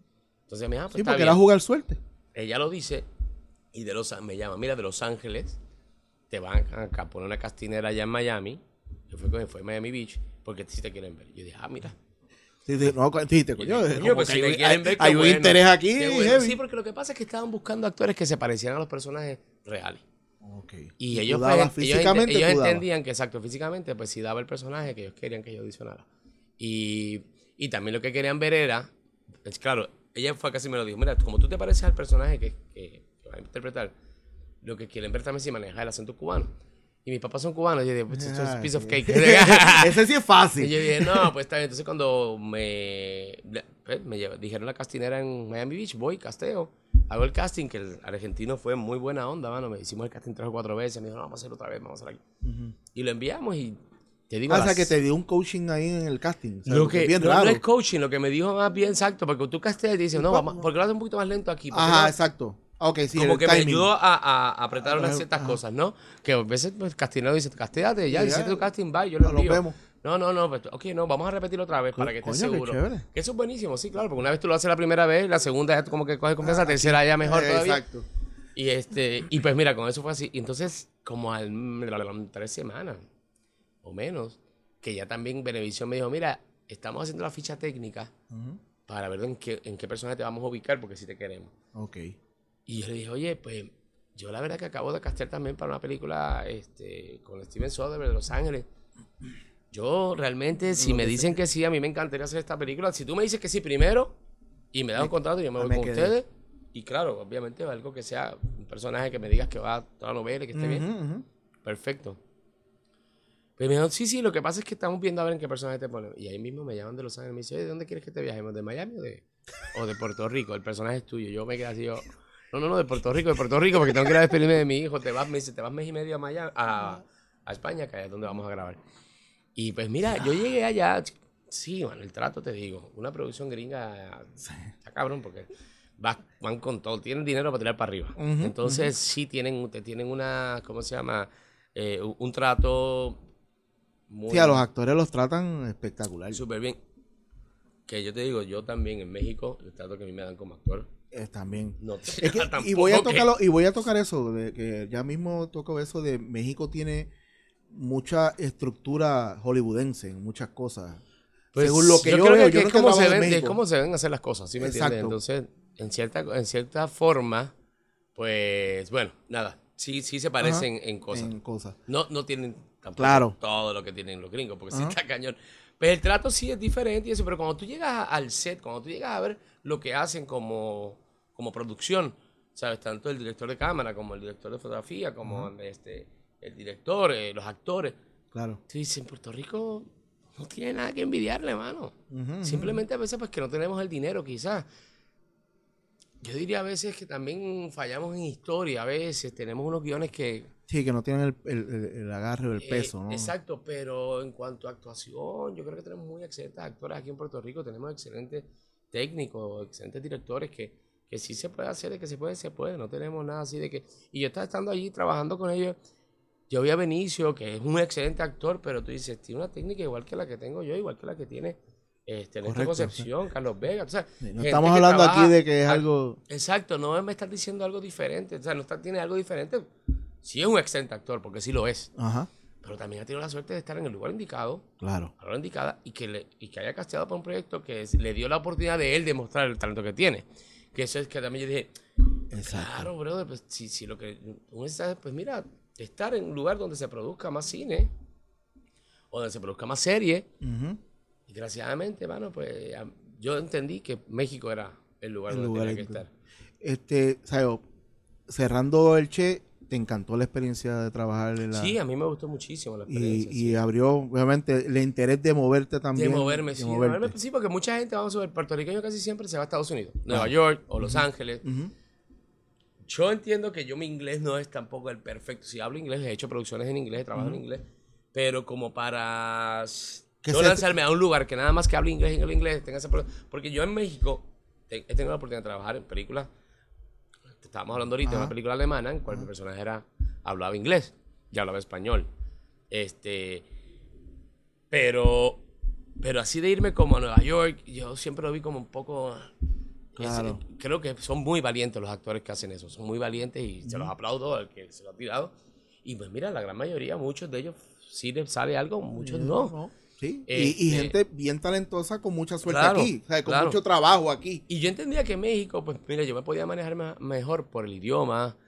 Entonces me dijo, ah, pues Sí, está porque bien. era jugar suerte. Ella lo dice y de los, me llama, mira, de Los Ángeles te van acá a poner una castinera allá en Miami. Yo fui, fue en Miami Beach porque si te quieren ver. Yo dije, ah, mira. Sí, sí, no, sí, te coño, Coño, como pues que si me hay, quieren hay- ver, qué hay un bueno. interés aquí. Qué bueno. heavy. Sí, porque lo que pasa es que estaban buscando actores que se parecieran a los personajes reales. Okay. Y, tú ellos, dabas pues, ellos, físicamente, ent- ellos tú dabas. entendían que, exacto, físicamente, pues si daba el personaje que ellos querían que yo audicionara. Y, y también lo que querían ver era, es claro, ella fue casi me lo dijo, mira, como tú te pareces al personaje que, que, que va a interpretar, lo que quieren ver también si maneja el acento cubano. Y mis papás son cubanos, y yo dije, pues esto es Ah, piece of sí. cake. Ese sí es Y fácil. yo dije, no, pues está bien. Entonces cuando me, pues, me lleva- dijeron la castinera en Miami Beach, voy, casteo, hago el casting, que el argentino fue muy buena onda, mano. Me hicimos el casting tres o cuatro veces, me dijo, no, vamos a hacerlo otra vez, vamos a hacerlo aquí. Ujú. Y lo enviamos y te digo Ah, o sea, las- que te dio un coaching ahí en el casting. O sea, lo porque que, es bien no, raro. no es coaching, lo que me dijo más bien exacto, porque tú casteas y dices, no, ¿Cómo? vamos, porque lo haces un poquito más lento aquí. ¿por qué Ajá, no? exacto. Ok, sí, Como el que me timing. ayudó a, a- a apretar Ah, unas ajá. ciertas cosas, ¿no? Que a veces pues, castinero dice, castéate, ya, Sí, hiciste ya. tu casting, bye, yo lo Nos envío. vemos. No, no, no, pues, ok, no, vamos a repetirlo otra vez para que estés Coño, qué seguro. chévere. Que eso es buenísimo, sí, claro, porque una vez tú lo haces la primera vez, la segunda ya tú como que coges confianza, la tercera ya mejor Eh, todavía. Exacto. Y, este, y pues mira, con eso fue así. Y entonces, como al tres semanas o menos, que ya también Venevisión me dijo, mira, estamos haciendo la ficha técnica Ujú. para ver en qué, en qué personaje te vamos a ubicar, porque sí te queremos. Ok. Y yo le dije, oye, pues yo la verdad que acabo de castear también para una película este, con Steven Soderbergh de Los Ángeles. Yo realmente, si Lo me que dicen que sí, a mí me encantaría hacer esta película. Si tú me dices que sí primero y me das un contrato, yo me ah, voy me con quedé. ustedes. Y claro, obviamente algo que sea un personaje que me digas que va a toda la novela y que esté bien. Ujú, ujú. Perfecto. Pero me dijeron, sí, sí, lo que pasa es que estamos viendo a ver en qué personaje te ponen. Y ahí mismo me llaman de Los Ángeles y me dicen, oye, ¿de dónde quieres que te viajemos? ¿De Miami o de, o de Puerto Rico? El personaje es tuyo. Yo me quedé así, yo, no, no, no, de Puerto Rico, de Puerto Rico, porque tengo que ir a despedirme de mi hijo. Te vas, me dice, te vas mes y medio a Miami, a, a España, que es donde vamos a grabar. Y pues mira, yo llegué allá, sí, bueno, el trato te digo, una producción gringa, está cabrón, porque vas- van con todo, tienen dinero para tirar para arriba. Ujú, Entonces sí tienen, te tienen una, ¿cómo se llama? Eh, un, un trato muy Sí, a los actores los tratan espectacular. súper bien. Que yo te digo, yo también en México, el trato que a mí me dan como actor, Eh, también. no Es que, tampoco y voy a que- tocarlo, y voy a tocar eso, de que ya mismo toco eso de México tiene mucha estructura hollywoodense en muchas cosas. Pues, Según lo que yo, creo veo, que, yo que no es cómo se trabajo en ven, de México. cómo se ven hacer las cosas, ¿sí me entiendes? Exacto. Entonces, en cierta, en cierta forma, pues, bueno, nada, sí, sí se parecen en cosas. En cosas. No, no tienen tampoco Claro. todo lo que tienen los gringos, porque sí Ajá. está cañón. Pero el trato sí es diferente y eso, pero cuando tú llegas a- al set, cuando tú llegas a ver lo que hacen como, como producción, ¿sabes? Tanto el director de cámara como el director de fotografía, como este, el director, eh, los actores. Claro. Tú dices, en Puerto Rico no tiene nada que envidiarle, mano. Ujú, ujú. Simplemente a veces pues que no tenemos el dinero, quizás. Yo diría a veces que también fallamos en historia, a veces tenemos unos guiones que... Sí, que no tienen el, el- el- el agarre o el eh, peso, ¿no? Exacto, pero en cuanto a actuación, yo creo que tenemos muy excelentes actores aquí en Puerto Rico, tenemos excelentes técnicos, excelentes directores que, que sí se puede hacer, de que se puede, se puede, no tenemos nada así de que... Y yo estaba estando allí trabajando con ellos, yo vi a Benicio, que es un excelente actor, pero tú dices, tiene una técnica igual que la que tengo yo, igual que la que tiene este, Néstor Correcto, Concepción, Carlos Vega, o sea, Sí, no gente estamos que hablando trabaja aquí de que es a- algo... Exacto, no me estás diciendo algo diferente, o sea, no está, tiene algo diferente. Sí es un excelente actor, porque sí lo es, Ajá, pero también ha tenido la suerte de estar en el lugar indicado, claro. a la hora indicada, y que, le, y que haya casteado para un proyecto que es- le dio la oportunidad de él demostrar el talento que tiene. Que eso es que también yo dije, Exacto. claro, brother, pues si, si lo que uno está, pues mira, estar en un lugar donde se produzca más cine, o donde se produzca más serie, Ujú. y desgraciadamente, mano, pues a- yo entendí que México era el lugar El donde lugar tenía que en- estar. Este, ¿sabes? Cerrando el Che, ¿te encantó la experiencia de trabajar en la... Sí, a mí me gustó muchísimo la y, experiencia. y sí. abrió, obviamente, el interés de moverte De también. moverme, de sí, de moverte. moverme, sí, porque mucha gente, vamos a ver, puertorriqueño casi siempre se va a Estados Unidos, Nueva York o Los Ángeles. Ujú. Yo entiendo que yo mi inglés no es tampoco el perfecto. Si hablo inglés, he hecho producciones en inglés, he trabajado en inglés, pero como para Que yo se- lanzarme a un lugar que nada más que hable inglés y hable inglés, tenga esa pro- porque yo en México te- he tenido la oportunidad de trabajar en películas. Estábamos hablando ahorita de Ajá. una película alemana en cual mi personaje era hablaba inglés y hablaba español. Este, pero pero así de irme como a Nueva York, yo siempre lo vi como un poco Claro. Es, creo que son muy valientes los actores que hacen eso. Son muy valientes y uh-huh. se los aplaudo al que se lo ha tirado. Y pues mira, la gran mayoría, muchos de ellos sí les sale algo, muchos no. no. Sí, este, y, y gente bien talentosa con mucha suerte claro, aquí, o sea, con claro. mucho trabajo aquí. Y yo entendía que México, pues mira, yo me podía manejar más, mejor por el idioma,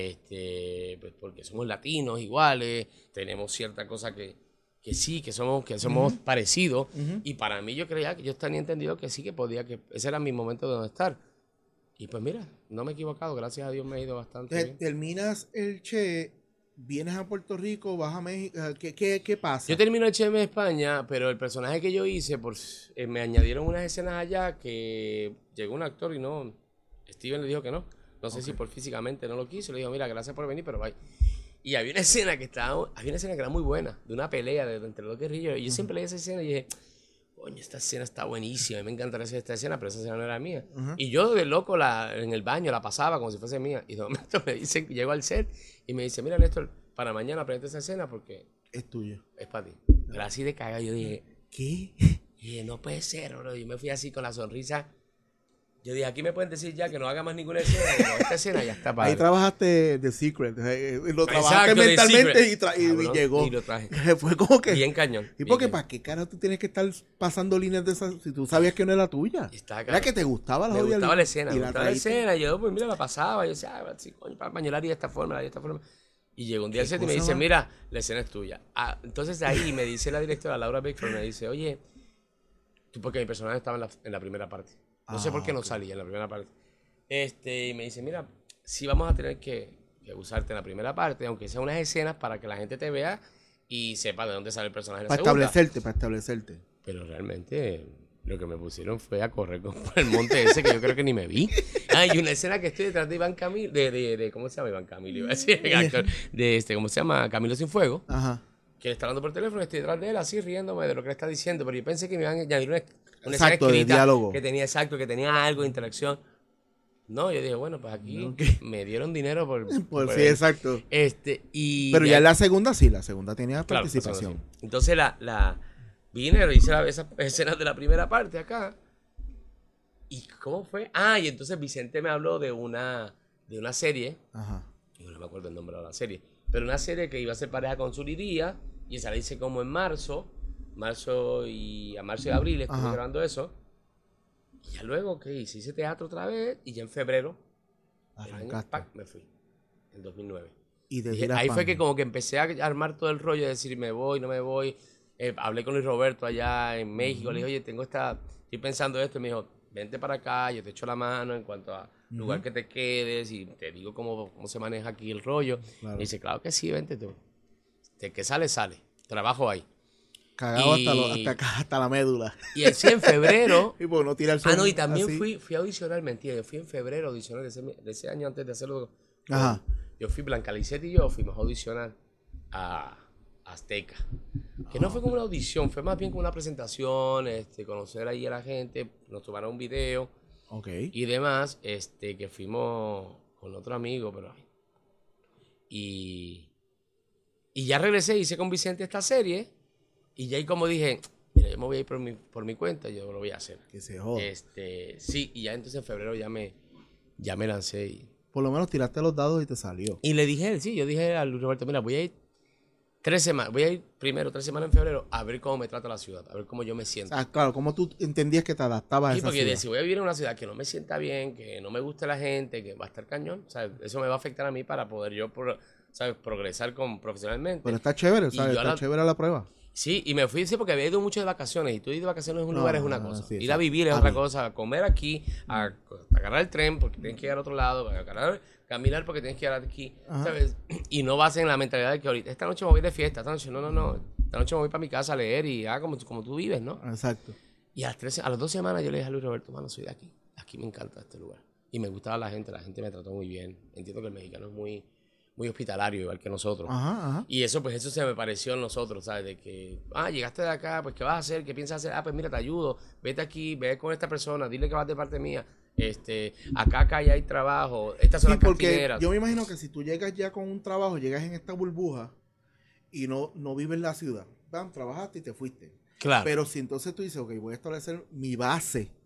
este, pues porque somos latinos iguales, tenemos cierta cosa que, que sí, que somos, que somos uh-huh. parecidos. Uh-huh. Y para mí yo creía que yo tenía entendido que sí, que podía, que ese era mi momento de donde estar. Y pues mira, no me he equivocado, gracias a Dios me he ido bastante Te, bien. Terminas el Che, vienes a Puerto Rico, vas a México, ¿qué, qué, qué pasa? Yo termino el Che en España, pero el personaje que yo hice, por, eh, me añadieron unas escenas allá que llegó un actor y no, Steven le dijo que no. No sé okay. si por físicamente no lo quiso, le dijo, mira, gracias por venir, pero bye. Y había una escena que estaba, había una escena que era muy buena, de una pelea de, de entre los guerrilleros. Y yo uh-huh. siempre leí esa escena y dije, coño, esta escena está buenísima, a mí me encantaría hacer esta escena, pero esa escena no era mía. Uh-huh. Y yo de loco la, en el baño la pasaba como si fuese mía. Y de momento me dice, llego al set y me dice, mira Néstor, para mañana aprende esa escena porque... Es tuyo. Es para ti. Pero así de cagado yo dije, ¿qué? Y dije, no puede ser, bro. Yo me fui así con la sonrisa. Yo dije, aquí me pueden decir ya que no haga más ninguna escena. Pero esta escena ya está padre. Ahí trabajaste The Secret. Lo trabajaste Exacto, mentalmente y, tra- y Cabrón, llegó. Y lo traje. Fue como que... Bien cañón. ¿Y por qué? ¿Para qué cara tú tienes que estar pasando líneas de esas si tú sabías que no era tuya? Está era que te gustaba la Me jodida gustaba la escena. Me la gustaba la escena. Y yo, pues mira, la pasaba. Y yo decía, ah, sí, coño, para mañana haría de esta forma, la haría de esta forma. Y llegó un día al set y me dice, va? mira, la escena es tuya. Ah, entonces de ahí me dice la directora, Laura Beckford, me dice, oye, tú porque mi personaje estaba en la, en la primera parte. No ah, sé por qué okay. no salía en la primera parte. Este, y me dice, mira, sí vamos a tener que, que usarte en la primera parte, aunque sean unas escenas para que la gente te vea y sepa de dónde sale el personaje en la para segunda. establecerte, para establecerte. Pero realmente lo que me pusieron fue a correr por el monte ese que yo creo que ni me vi. Ah, y una escena que estoy detrás de Iván Camilo, de, de, de ¿cómo se llama Iván Camilo? Iba a decir, el actor, de este, ¿cómo se llama? Camilo Cienfuegos. Ajá. Que le está hablando por teléfono y estoy detrás de él así riéndome de lo que le está diciendo, pero yo pensé que me iban a añadir una, una exacto, escena escrita de diálogo. que tenía exacto, que tenía algo de interacción. No, yo dije, bueno, pues aquí okay. me dieron dinero por... por, por sí, exacto. Este, y pero ya, ya en la segunda sí, la segunda tenía claro, participación. Sí. Entonces la, la vine, hice la, esas escenas de la primera parte acá. ¿Y cómo fue? Ah, y entonces Vicente me habló de una, de una serie. Ajá. Yo no me acuerdo el nombre de la serie. Pero una serie que iba a ser pareja con Zuriría. Y esa la hice como en marzo. Marzo y... A marzo y abril estuve Ajá. grabando eso. Y ya luego, ¿qué hice? Hice teatro otra vez. Y ya en febrero... Año, ¡pac! Me fui. En dos mil nueve. Y Dije, ahí fue que como que empecé a armar todo el rollo. De decir, me voy, no me voy. Eh, hablé con Luis Roberto allá en México. Uh-huh. Le dije, oye, tengo esta... Estoy pensando esto. Y me dijo... Vente para acá, yo te echo la mano en cuanto a uh-huh. lugar que te quedes y te digo cómo, cómo se maneja aquí el rollo. Claro. Y dice, claro que sí, vente tú. De que sale, sale. Trabajo ahí. Cagado y... hasta, lo, hasta, acá, hasta la médula. Y así en febrero... y pues no tira el sol. Ah, no, y también fui, fui a audicionar, mentira. Yo fui en febrero a audicionar de ese, de ese año antes de hacerlo. Ajá. Yo fui, Blanca Lisette y yo fuimos a audicionar a Azteca. Que no fue como una audición, fue más bien como una presentación, este, conocer ahí a la gente, nos tomaron un video okay. y demás, este, que fuimos con otro amigo, pero y, y ya regresé, hice con Vicente esta serie, y ya ahí como dije, mira, yo me voy a ir por mi, por mi cuenta, yo lo voy a hacer. Que se joda. Este, sí, y ya entonces en febrero ya me, ya me lancé. Y, por lo menos tiraste los dados y te salió. Y le dije, sí, yo dije a Luis Roberto, mira, voy a ir Tres semanas, voy a ir primero tres semanas en febrero a ver cómo me trata la ciudad, a ver cómo yo me siento. Ah, claro, cómo tú entendías que te adaptabas a sí, esa porque ciudad. Si voy a vivir en una ciudad que no me sienta bien, que no me guste la gente, que va a estar cañón, ¿sabes? Eso me va a afectar a mí para poder yo, ¿sabes? Progresar con, profesionalmente. Pero está chévere, ¿sabes? Está la... chévere la prueba. Sí, y me fui, sí, porque había ido mucho de vacaciones, y tú ir de vacaciones en un no, lugar es una cosa, sí, ir sí. a vivir es a otra mí. cosa, a comer aquí, a, a agarrar el tren porque tienes que ir al otro lado, a agarrar, caminar porque tienes que ir aquí, Ajá. ¿sabes? Y no vas en la mentalidad de que ahorita, esta noche me voy de fiesta, esta noche, no, no, no, esta noche me voy para mi casa a leer y ah, como, como tú vives, ¿no? Exacto. Y a las, tres, a las dos semanas yo le dije a Luis Roberto, mano, soy de aquí, aquí me encanta este lugar. Y me gustaba la gente, la gente me trató muy bien, entiendo que el mexicano es muy... muy hospitalario, igual que nosotros. Ajá, ajá. Y eso, pues, eso se me pareció en nosotros, ¿sabes? De que, ah, llegaste de acá, pues, ¿qué vas a hacer? ¿Qué piensas hacer? Ah, pues, mira, te ayudo. Vete aquí, ve con esta persona, dile que vas de parte mía. Este, acá, acá ya hay trabajo. Estas son sí, las cantineras. Yo me imagino que si tú llegas ya con un trabajo, llegas en esta burbuja y no, no vives en la ciudad. Bam, trabajaste y te fuiste. Claro. Pero si entonces tú dices, ok, voy a establecer mi base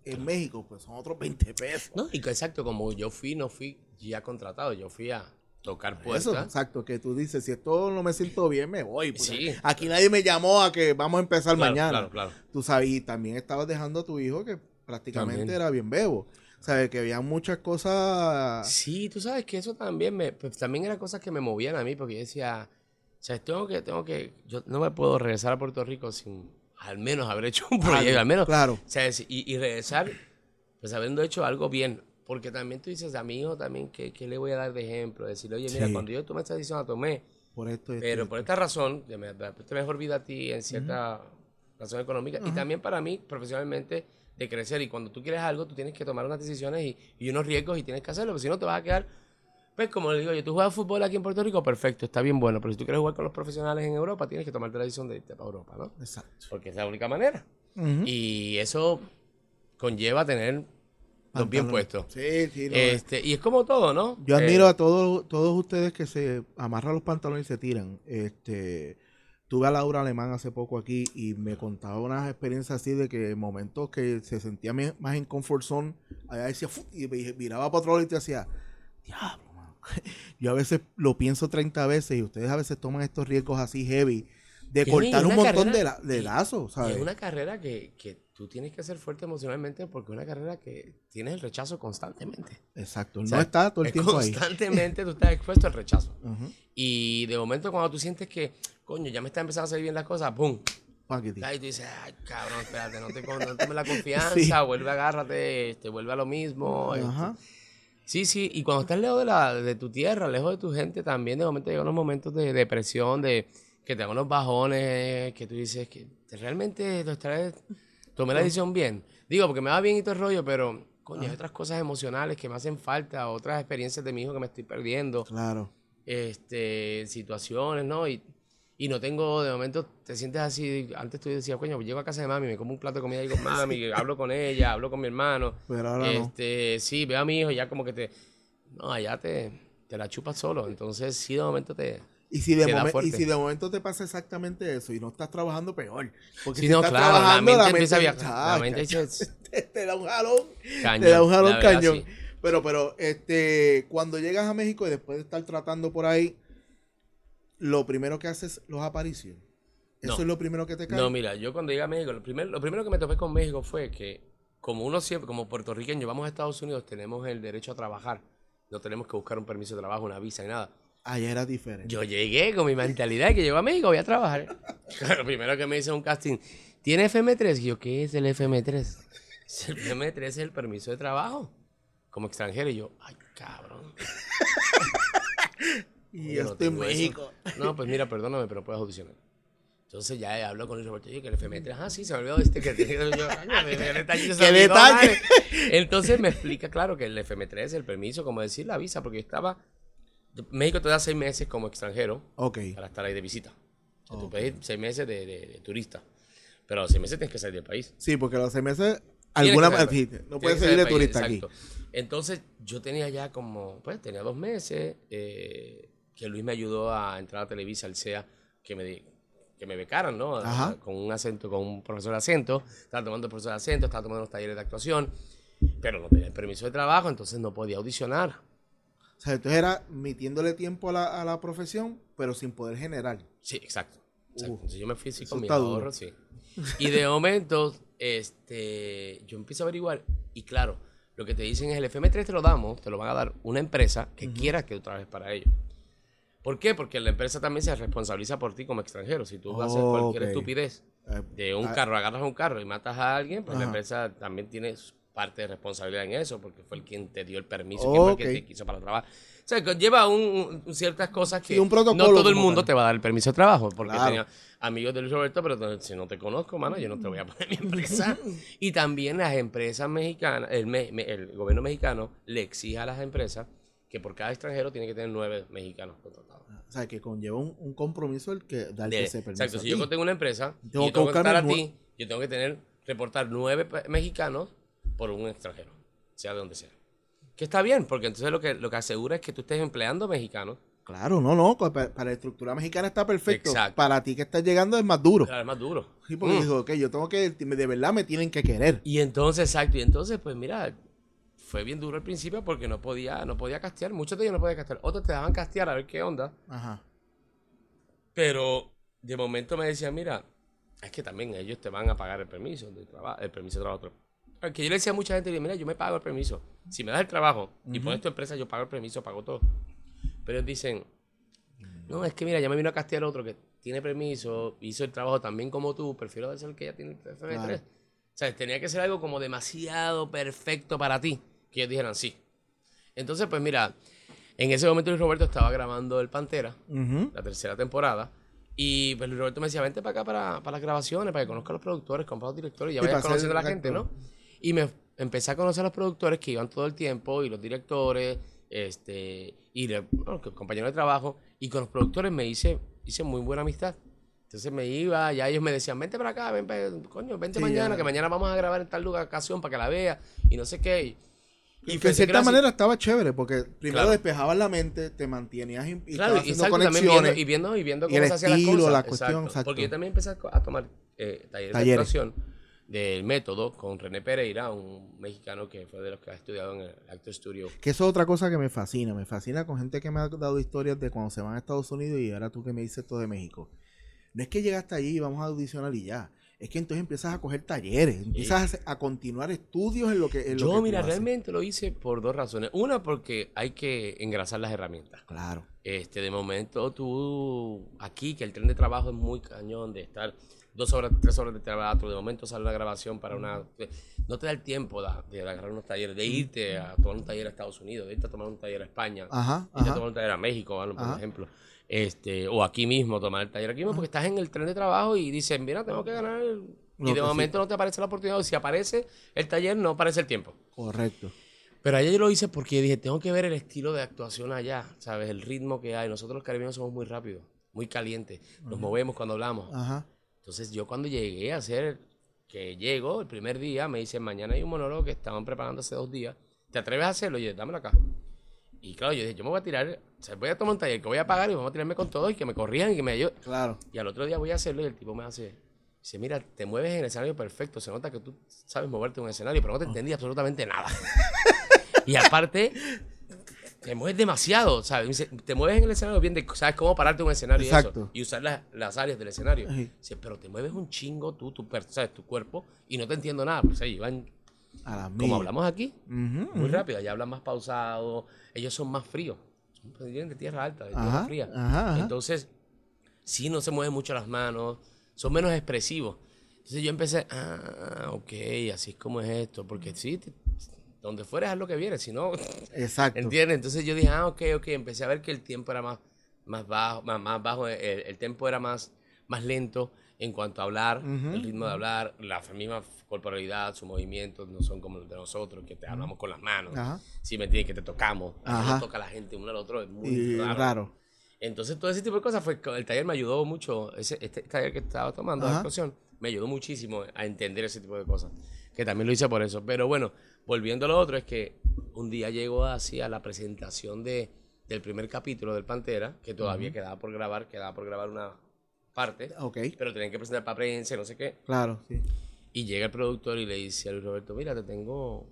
en México, pues son otros veinte pesos. No, y que exacto, como yo fui, no fui ya contratado, yo fui a tocar puertas. Eso, exacto, que tú dices, si esto no me siento bien, me voy. Sí. Aquí nadie me llamó a que vamos a empezar Claro, mañana. claro, claro. Tú sabes, y también estabas dejando a tu hijo que prácticamente También. era bien bebo. Sabes que había muchas cosas. Sí, tú sabes que eso también me, pues, también eran cosas que me movían a mí, porque yo decía, o sea, tengo que, tengo que, yo no me puedo regresar a Puerto Rico sin al menos haber hecho un proyecto, Algo, al menos, claro. o sea, y, y regresar, pues habiendo hecho algo bien, porque también tú dices a mi hijo también, ¿qué, qué le voy a dar de ejemplo? Decirle, oye, mira, Sí. cuando yo tomé esta decisión, la tomé, Por esto, esto, pero esto. por esta razón, de me- de- te mejor vida a ti en cierta razón económica, y también para mí, profesionalmente, de crecer. Y cuando tú quieres algo, tú tienes que tomar unas decisiones y, y unos riesgos y tienes que hacerlo, porque si no te vas a quedar, pues como le digo yo, tú juegas fútbol aquí en Puerto Rico, perfecto, está bien bueno, pero si tú quieres jugar con los profesionales en Europa, tienes que tomarte la decisión de irte para Europa, ¿no? Exacto. Porque es la única manera. Ujú. Y eso conlleva tener los bien Pantalón. puestos. Sí, sí. No, Este, y es como todo, ¿no? yo admiro Eh, a todos todos ustedes que se amarran los pantalones y se tiran. Este, tuve a Laura Alemán hace poco aquí y me contaba unas experiencias así de que en momentos que se sentía me- más en comfort zone, allá decía, "Fu", y me- miraba para otro lado y te decía, diablo, mano". Yo a veces lo pienso treinta veces y ustedes a veces toman estos riesgos así heavy de Y cortar una un montón de, carrera- la- de y- lazos, y ¿sabes? es una carrera que, que tú tienes que ser fuerte emocionalmente porque es una carrera que tienes el rechazo constantemente. Exacto, O no sea, está todo el es tiempo ahí. constantemente tú estás expuesto al rechazo. Ujú. Y de momento cuando tú sientes que, coño, ya me está empezando a salir bien las cosas, ¡pum! Paquiti. Ahí tú dices, ay, cabrón, espérate, no te, con- no tomes la confianza, Sí. vuelve, agárrate, este, vuelve a lo mismo. Ajá. este. Sí, sí, y cuando estás lejos de, la, de tu tierra, lejos de tu gente, también de momento llegan unos momentos de depresión, de que te dan unos bajones, que tú dices que realmente lo estaré, tomé la decisión bien. Digo, porque me va bien y todo el rollo, pero, coño, hay otras cosas emocionales que me hacen falta, otras experiencias de mi hijo que me estoy perdiendo, Claro. este, situaciones, ¿no? Y, y no tengo, de momento, te sientes así, antes tú decías, coño, llego a casa de mami, me como un plato de comida ahí con mami, hablo con ella, hablo con mi hermano. Pero ahora no. este, sí, veo a mi hijo, ya como que te, no, allá te, te la chupas solo, entonces sí, de momento te... Y si, de se da momen- y fuerte. si de momento te pasa exactamente eso y no estás trabajando, peor. Porque Sí, si no, estás claro, la trabajando, mente empieza a viajar, la chacha, mente dice, te, te da un jalón. cañón, te da un jalón la verdad, cañón. sí. Pero, pero, este, cuando llegas a México y después de estar tratando por ahí, lo primero que haces los aparicios. Eso No. es lo primero que te cae. No, mira, yo cuando llegué a México, lo primero, lo primero que me topé con México fue que, como uno siempre, como puertorriqueño, vamos a Estados Unidos, tenemos el derecho a trabajar, no tenemos que buscar un permiso de trabajo, una visa y nada. Allá era diferente. Yo llegué con mi mentalidad de que llego a México, voy a trabajar. Lo primero que me hizo un casting, ¿tiene F M tres? Y yo, ¿qué es el F M tres? El F M tres es el permiso de trabajo, como extranjero. Y yo, ay, cabrón. y Yo yo no estoy en tengo eso. México. No, pues mira, perdóname, pero puedes audicionar. Entonces ya hablo con el Roberto, oye, que el F M tres, ah, sí, se me olvidó este que tenía yo, ay, me- me- detalle, se ¡Qué olvidó, detalle! vale. Entonces me explica, claro, que el F M tres es el permiso, como decir la visa, porque yo estaba, México te da seis meses como extranjero Ok. para estar ahí de visita. O sea, tú Ok. puedes ir seis meses de, de- de turista, pero a los seis meses tienes que salir del país. Sí, porque los seis meses, Tienes alguna que salir del sí, país. no Tienes puedes que seguir de salir del país, turista aquí. exacto. Entonces yo tenía ya como, pues tenía dos meses, eh, que Luis me ayudó a entrar a Televisa, al C E A, que me, di- que me becaran, ¿no? Ajá. Con un acento, con un profesor de acento. Estaba tomando el profesor de acento, estaba tomando los talleres de actuación, pero no tenía el permiso de trabajo, entonces no podía audicionar. O sea, entonces era metiéndole tiempo a la, a la profesión, pero sin poder generar. Sí, exacto. exacto. Uh, Entonces yo me fui así eso con mi está duro. ahorro, sí. Y de momento, este, yo empiezo a averiguar, y claro, lo que te dicen es el F M tres te lo damos, te lo van a dar una empresa que quiera que tú trabajes para ellos. ¿Por qué? Porque la empresa también se responsabiliza por ti como extranjero. Si tú haces Oh, cualquier ok. estupidez Eh, de un ah, carro, agarras un carro y matas a alguien, pues la Ajá. empresa también tiene su parte de responsabilidad en eso, porque fue el quien te dio el permiso, Oh, quien fue el ok. que te quiso para trabajar. O sea, que lleva un, un- ciertas cosas que Sí, un protocolo no todo el como mundo tal. te va a dar el permiso de trabajo, porque Claro. tenía amigos de Luis Roberto, pero no- si no te conozco, mano, yo no te voy a poner mi empresa. Y también las empresas mexicanas, el, me- me- el gobierno mexicano le exige a las empresas que por cada extranjero tiene que tener nueve mexicanos contratados. O sea, que conlleva un, un compromiso el que darte De- ese permiso. exacto, a si ti. yo tengo una empresa Tengo y que yo tengo que buscarme estar a nue- ti, yo tengo que tener, reportar nueve pe- mexicanos por un extranjero, sea de donde sea. Que está bien, porque entonces lo que, lo que asegura es que tú estés empleando mexicanos Claro, no, no, para, para la estructura mexicana está perfecto. Exacto. Para ti que estás llegando es más duro. Claro, es más duro. Sí, porque Mm. dijo, ok, yo tengo que, de verdad me tienen que querer. Y entonces, exacto, y entonces, pues mira, fue bien duro al principio porque no podía, no podía castear. Muchos de ellos no podían castear. Otros te dejaban castear a ver qué onda. Ajá. Pero de momento me decían, mira, es que también ellos te van a pagar el permiso de trabajo, el permiso de trabajo. Porque yo le decía a mucha gente, mira, yo me pago el permiso. Si me das el trabajo y Ujú. pones tu empresa, yo pago el permiso, pago todo. Pero ellos dicen, no, es que mira, ya me vino a castear otro que tiene permiso, hizo el trabajo también como tú, prefiero ser el que ya tiene el F M tres. Claro. O sea, tenía que ser algo como demasiado perfecto para ti, que ellos dijeran sí. Entonces, pues mira, en ese momento Luis Roberto estaba grabando El Pantera, Ujú. la tercera temporada, y pues Luis Roberto me decía, vente para acá para, para las grabaciones, para que conozca a los productores, conozca a los directores, y ya Sí, vayas para ser conociendo a la exacto. gente, ¿no? Y me empecé a conocer a los productores que iban todo el tiempo, y los directores, este, y de, bueno, compañeros de trabajo, y con los productores me hice, hice muy buena amistad. Entonces me iba, ya ellos me decían, vente para acá, ven, ven, coño, vente Sí, mañana, ya. que mañana vamos a grabar en tal lugar, ocasión para que la vea, y no sé qué. Y, Y que en pensé cierta era así. manera estaba chévere, porque primero Claro. despejabas la mente, te mantenías y, y Claro, estabas y haciendo exacto, también viendo, conexiones. y viendo, y viendo y cómo el se hacían las estilo, cosas. la cuestión, exacto. exacto. Porque yo también empecé a, a tomar eh, talleres, Talleres. de actuación del método con René Pereira, un mexicano que fue de los que ha estudiado en el Actor Studio. Que eso es otra cosa que me fascina. Me fascina con gente que me ha dado historias de cuando se van a Estados Unidos y ahora tú que me dices esto de México. No es que llegaste allí y vamos a audicionar y ya. Es que entonces empiezas a coger talleres, empiezas a, a continuar estudios en lo que en lo Yo, que mira, tú haces. realmente lo hice por dos razones. Una, porque hay que engrasar las herramientas. Claro. Este, de momento tú, aquí, que el tren de trabajo es muy cañón de estar dos horas, tres horas de teatro, de momento sale la grabación para una... No te da el tiempo de, de agarrar unos talleres, de irte a tomar un taller a Estados Unidos, de irte a tomar un taller a España, Ajá, de irte a ajá. tomar un taller a México, ¿vale? Por Ajá. ejemplo. Este, o aquí mismo, tomar el taller aquí mismo, porque estás en el tren de trabajo y dices, mira, tengo que ganar... el-". Lo Y que de sí. momento no te aparece la oportunidad, o si aparece el taller, no aparece el tiempo. Correcto. Pero allá yo lo hice porque dije, tengo que ver el estilo de actuación allá, ¿sabes? El ritmo que hay. Nosotros los caribeños somos muy rápidos, muy calientes. Nos movemos cuando hablamos. Ajá. Entonces yo cuando llegué a hacer, que llego el primer día, me dicen, mañana hay un monólogo que estaban preparando hace dos días. ¿Te atreves a hacerlo? Y yo, dámelo acá. Y claro, yo dije, yo me voy a tirar, o sea, voy a tomar un taller que voy a pagar y vamos a tirarme con todo y que me corrijan y que me ayuden. Claro. Y al otro día voy a hacerlo y el tipo me hace, dice, mira, te mueves en el escenario perfecto, se nota que tú sabes moverte en un escenario, pero no te entendí absolutamente nada. Y aparte, te mueves demasiado, ¿sabes? Dice, te mueves en el escenario bien, de, sabes cómo pararte en un escenario y Exacto. eso, y usar las, las áreas del escenario. Ajá. Dice, pero te mueves un chingo tú, tu, per- ¿sabes? Tu cuerpo, y no te entiendo nada. Pues ahí van, A la como mía. hablamos aquí, Ujú, muy ujú. rápido, allá hablan más pausado, ellos son más fríos, son, vienen de tierra alta, de tierra Ajá, fría. ajá, ajá. Entonces, sí, no se mueven mucho las manos, son menos expresivos. Entonces yo empecé, ah, ok, así es como es esto, porque sí, te- donde fueres haz lo que viene, si no, Exacto. ¿entiendes? Entonces yo dije, ah, ok, ok, empecé a ver que el tiempo era más, más bajo, más, más bajo, el, el tempo era más, más lento en cuanto a hablar, Ujú, el ritmo de hablar, la misma corporalidad, sus movimientos no son como los de nosotros, que te hablamos con las manos, Ajá. si me entiendes, que te tocamos, Ajá. nos toca la gente uno al otro, es muy Y raro. raro. Entonces todo ese tipo de cosas fue, el taller me ayudó mucho, ese, este taller que estaba tomando de Ajá. actuación, me ayudó muchísimo a entender ese tipo de cosas, que también lo hice por eso. Pero bueno, volviendo a lo otro, es que un día llegó así a la presentación de, del primer capítulo del Pantera, que todavía quedaba por grabar, quedaba por grabar una parte, Ok. pero tenían que presentar para prensa, y no sé qué. Claro, sí. Y llega el productor y le dice a Luis Roberto, mira, te tengo,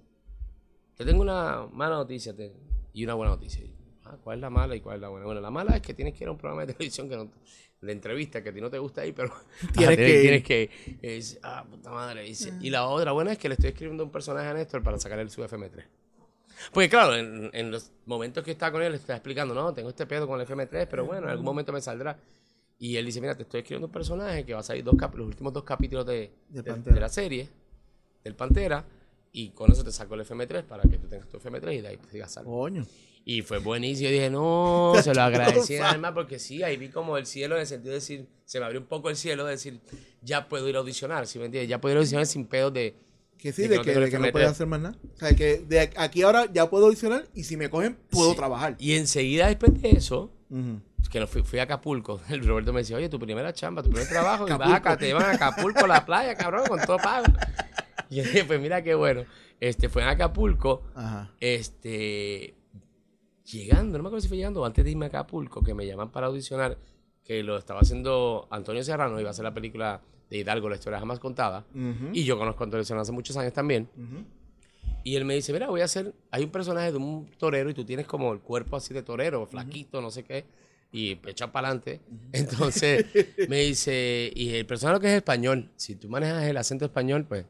te tengo una mala noticia te- y una buena noticia. Y, ah, ¿cuál es la mala y cuál es la buena? Bueno, la mala es que tienes que ir a un programa de televisión que no, de entrevista que a ti no te gusta ir, pero Tienes que ir. tienes que ir. Y dice, ah, puta madre. Dice, y la otra buena es que le estoy escribiendo un personaje a Néstor para sacar el su F M tres. Porque claro, en, en los momentos que estaba con él, le estaba explicando, no, tengo este pedo con el F M tres, pero bueno, en algún momento me saldrá. Y él dice, mira, te estoy escribiendo un personaje que va a salir dos cap- los últimos dos capítulos de, De de, Pantera. de la serie, del Pantera, y con eso te saco el F M tres para que tú tengas tu F M tres y de ahí te sigas salvo. Coño. Y fue buenísimo. Yo dije, no, se lo agradecí además porque sí, ahí vi como el cielo en el sentido de decir, se me abrió un poco el cielo de decir, ya puedo ir a audicionar, ¿sí me entiendes? Ya puedo ir a audicionar sin pedos de... Que sí, de de no que, tengo de el que F no M tres. puedes hacer más nada. O sea, que de aquí ahora ya puedo audicionar y si me cogen, puedo Sí. trabajar. Y enseguida después de eso, Ujú. que nos fui, fui a Acapulco, el Roberto me decía, oye, tu primera chamba, tu primer trabajo, y vas Acapulco. acá, te llevan a Acapulco a la playa, cabrón, con todo pago. Y yo dije, pues mira qué bueno. Este, fue en Acapulco, Ajá. este... llegando, no me acuerdo si fue llegando o antes de irme a Acapulco, que me llaman para audicionar, que lo estaba haciendo Antonio Serrano, iba a hacer la película de Hidalgo, la historia jamás contada. Uh-huh. Y yo conozco a Antonio Serrano hace muchos años también. Uh-huh. Y él me dice, mira, voy a hacer, hay un personaje de un torero y tú tienes como el cuerpo así de torero, flaquito, uh-huh. no sé qué, y echado para adelante. Uh-huh. Entonces me dice, y el personaje que es español, si tú manejas el acento español, pues,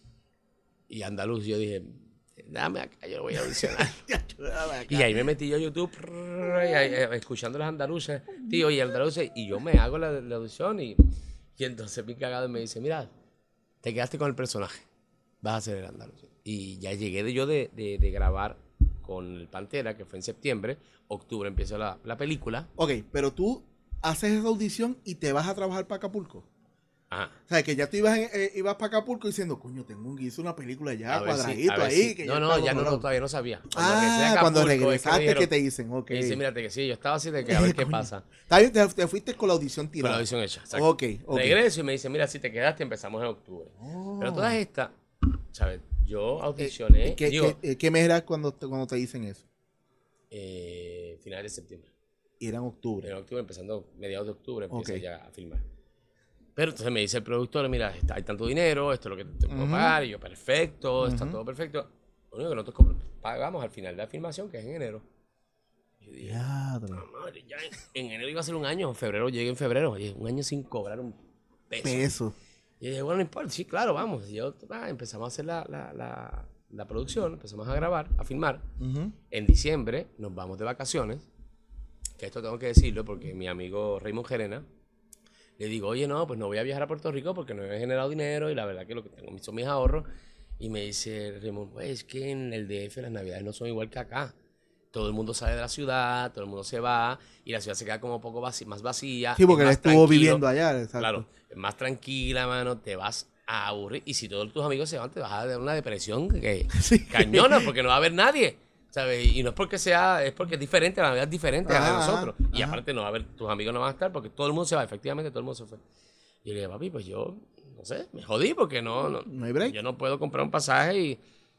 y andaluz, yo dije, dame acá, yo lo voy a audicionar. Y ahí me metí yo a YouTube, y ahí, escuchando los andaluces, tío, y andaluces, y yo me hago la, la audición, y, y entonces mi cagado me dice, mira, te quedaste con el personaje, vas a ser el andaluz. Y ya llegué de, yo de, de, de grabar con el Pantera, que fue en septiembre, octubre empieza la, la película. Ok, pero tú haces esa audición y te vas a trabajar para Acapulco. Ajá. O sea, que ya tú ibas, eh, ibas para Acapulco diciendo, coño, tengo un guiso, una película ya, cuadradito si, ahí. Si. Que no, ya no, ya no, no, todavía no sabía. Cuando ah, Acapulco, cuando regresaste, es que, dijeron, que te dicen, ok. Me dice, mírate que sí, yo estaba así de que a ver qué pasa. Te, te fuiste con la audición tirada. Con la audición hecha, exacto. Ok, ok. Regreso y me dice, mira, si te quedaste, empezamos en octubre. Oh. Pero todas estas, ¿sabes? Yo audicioné. Eh, ¿qué, digo, ¿qué, ¿Qué mes era cuando te, cuando te dicen eso? Eh, finales de septiembre. Y era en octubre. En octubre, empezando mediados de octubre, empecé okay. ya a filmar. Pero entonces me dice el productor, mira, hay tanto dinero, esto es lo que te puedo uh-huh. pagar. Y yo, perfecto, uh-huh. está todo perfecto. Lo único que nosotros pagamos al final de la filmación, que es en enero. Y yo dije, ya, no, madre, ya en, en enero iba a ser un año, en febrero llegué en febrero, oye, un año sin cobrar un peso. Peso. Y yo dije, bueno, no importa, sí, claro, vamos. Y yo, ah, empezamos a hacer la, la, la, la producción, empezamos a grabar, a filmar. Uh-huh. En diciembre nos vamos de vacaciones, que esto tengo que decirlo porque mi amigo Raymond Gerena, le digo, oye, no, pues no voy a viajar a Puerto Rico porque no he generado dinero y la verdad que lo que tengo son mis ahorros. Y me dice Raymond, pues es que en el D F las navidades no son igual que acá. Todo el mundo sale de la ciudad, todo el mundo se va y la ciudad se queda como un poco vaci- más vacía. Sí, porque él estuvo tranquilo, viviendo allá. Exacto. Claro, es más tranquila, mano, te vas a aburrir. Y si todos tus amigos se van, te vas a dar una depresión que, sí. cañona porque no va a haber nadie. ¿Sabes? Y no es porque sea, es porque es diferente, la Navidad es diferente ajá, a la de nosotros. Y ajá. aparte no va a haber, tus amigos no van a estar porque todo el mundo se va, efectivamente todo el mundo se fue. Y yo le dije, papi, pues yo, no sé, me jodí porque no, no, no hay break. Yo no puedo comprar un pasaje y,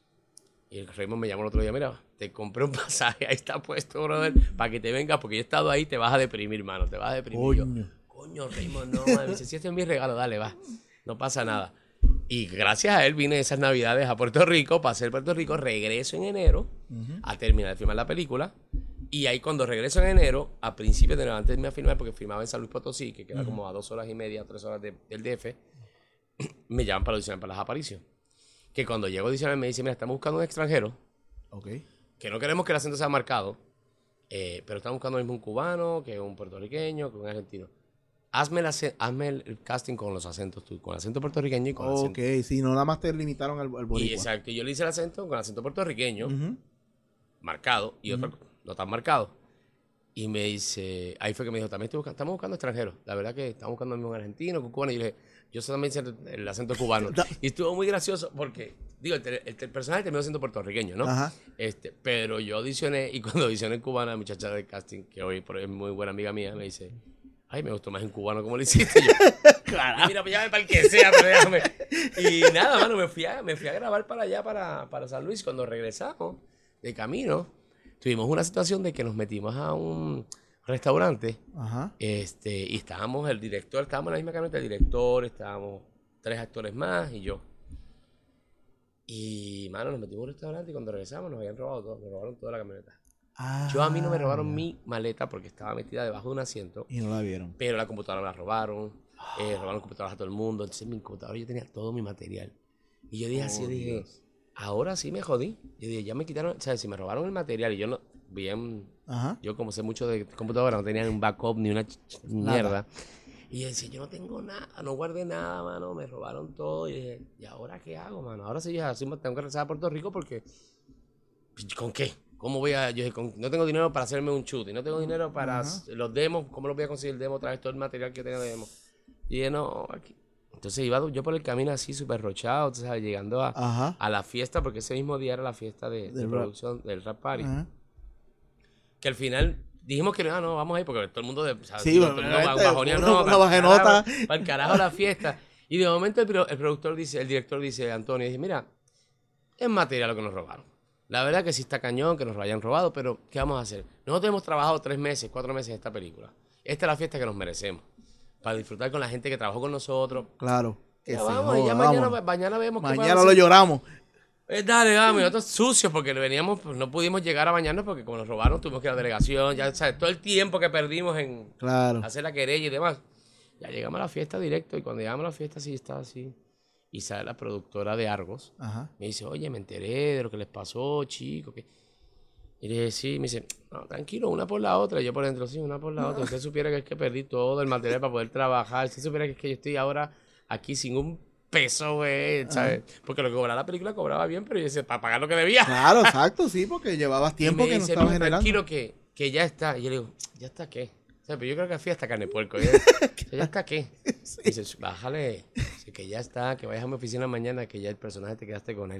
y el Raymond me llamó el otro día, mira, te compré un pasaje, ahí está puesto, brother, para que te vengas, porque yo he estado ahí, te vas a deprimir, mano, te vas a deprimir. Coño, yo, coño Raymond, no, man. Me dice, si este es mi regalo, dale, va, no pasa nada. Y gracias a él vine esas navidades a Puerto Rico, pasé el Puerto Rico, regreso en enero uh-huh. a terminar de filmar la película. Y ahí cuando regreso en enero, a principios de enero, antes de irme a filmar, porque filmaba en San Luis Potosí, que queda uh-huh. como a dos horas y media, tres horas de, del D F, me llaman para audicionar para las apariciones. Que cuando llego a audicionar me dicen, mira, estamos buscando un extranjero, okay. que no queremos que el acento sea marcado, eh, pero estamos buscando mismo un cubano, que un puertorriqueño, que un argentino. Hazme el, hazme el casting con los acentos tú, con el acento puertorriqueño y con el okay, acento. Ok, sí, no nada más te limitaron al, al boricua. Y exacto, yo le hice el acento con el acento puertorriqueño, uh-huh. marcado, y uh-huh. otro no tan marcado. Y me dice, ahí fue que me dijo, también estoy buscando, estamos buscando extranjeros. La verdad que estamos buscando un argentino, un cubano. Y yo le dije, yo también hice el, el acento cubano. Y estuvo muy gracioso porque, digo, el, el, el personaje terminó siendo puertorriqueño, ¿no? Ajá. Este, pero yo audicioné, y cuando audicioné en cubana, la muchacha del casting, que hoy es muy buena amiga mía, me dice, ay, me gustó más en cubano como lo hiciste. Yo, claro. Mira, pues ya me para el que sea, pero déjame. Y nada, mano, me fui a, me fui a grabar para allá, para, para San Luis. Cuando regresamos de camino, tuvimos una situación de que nos metimos a un restaurante. Ajá. Este, y estábamos, el director, estábamos en la misma camioneta, el director, estábamos tres actores más y yo. Y, mano, nos metimos a un restaurante y cuando regresamos nos habían robado todo, nos robaron toda la camioneta. Ah, yo a mí no me robaron mi maleta porque estaba metida debajo de un asiento. Y no la vieron. Pero la computadora me la robaron. Oh. Eh, robaron computadoras a todo el mundo. Entonces en mi computadora yo tenía todo mi material. Y yo dije oh, así, yo dije, Dios. Ahora sí me jodí. Yo dije, ya me quitaron, o sea, si me robaron el material y yo no, bien, Ajá. yo como sé mucho de computadora, no tenía un backup ni una ch- mierda. Y yo decía, yo no tengo nada, no guardé nada, mano, me robaron todo. Y dije, ¿y ahora qué hago, mano? Ahora sí, ya sí tengo que regresar a Puerto Rico porque, ¿con qué? ¿Cómo voy a...? Yo dije, con, no tengo dinero para hacerme un shoot y no tengo dinero para uh-huh. los demos. ¿Cómo los voy a conseguir el demo? Otra vez todo el material que tenga de demo. Y dije, no, aquí. Entonces iba yo por el camino así, súper rochado, ¿sabes? Llegando a, uh-huh. a la fiesta, porque ese mismo día era la fiesta de, de producción del Rap Party. Uh-huh. Que al final dijimos que no, no, vamos a ir, porque todo el mundo... De, ¿sabes? Sí, todo el mundo va a bajonear, no, una bajenota. Para el carajo la fiesta. Y de momento el, el productor dice, el director dice, Antonio, dice, mira, es material lo que nos robaron. La verdad que sí está cañón, que nos lo hayan robado, pero ¿qué vamos a hacer? Nosotros hemos trabajado tres meses, cuatro meses en esta película. Esta es la fiesta que nos merecemos. Para disfrutar con la gente que trabajó con nosotros. Claro. Que Ya se vamos, joda, y ya mañana, vámonos. mañana vemos qué Mañana podemos lo hacer. lloramos. Eh, dale, vamos, y nosotros sucios porque veníamos, pues no pudimos llegar a bañarnos porque como nos robaron tuvimos que ir a la delegación, ya sabes, todo el tiempo que perdimos en Claro. hacer la querella y demás. Ya llegamos a la fiesta directo y cuando llegamos a la fiesta sí estaba así. Y sale la productora de Argos, Ajá. me dice, oye, me enteré de lo que les pasó, chicos. Que... Y le dije, sí, me dice, no, tranquilo, una por la otra. Y yo por dentro, sí, una por la otra. Usted supiera que es que perdí todo el material para poder trabajar. Usted supiera que es que yo estoy ahora aquí sin un peso, güey, ¿sabes? Porque lo que cobraba la película cobraba bien, pero yo decía, para pagar lo que debía. Claro, exacto, sí, porque llevabas tiempo y me que dice, no estabas "Mija, generando. tranquilo que, que ya está". Y yo le digo, ¿ya está qué? O sea, pero yo creo que fui hasta carne de puerco. ¿Ya, ¿ya está qué? Sí. Dice, bájale. Dice, que ya está, que vayas a mi oficina mañana, que ya el personaje te quedaste con él.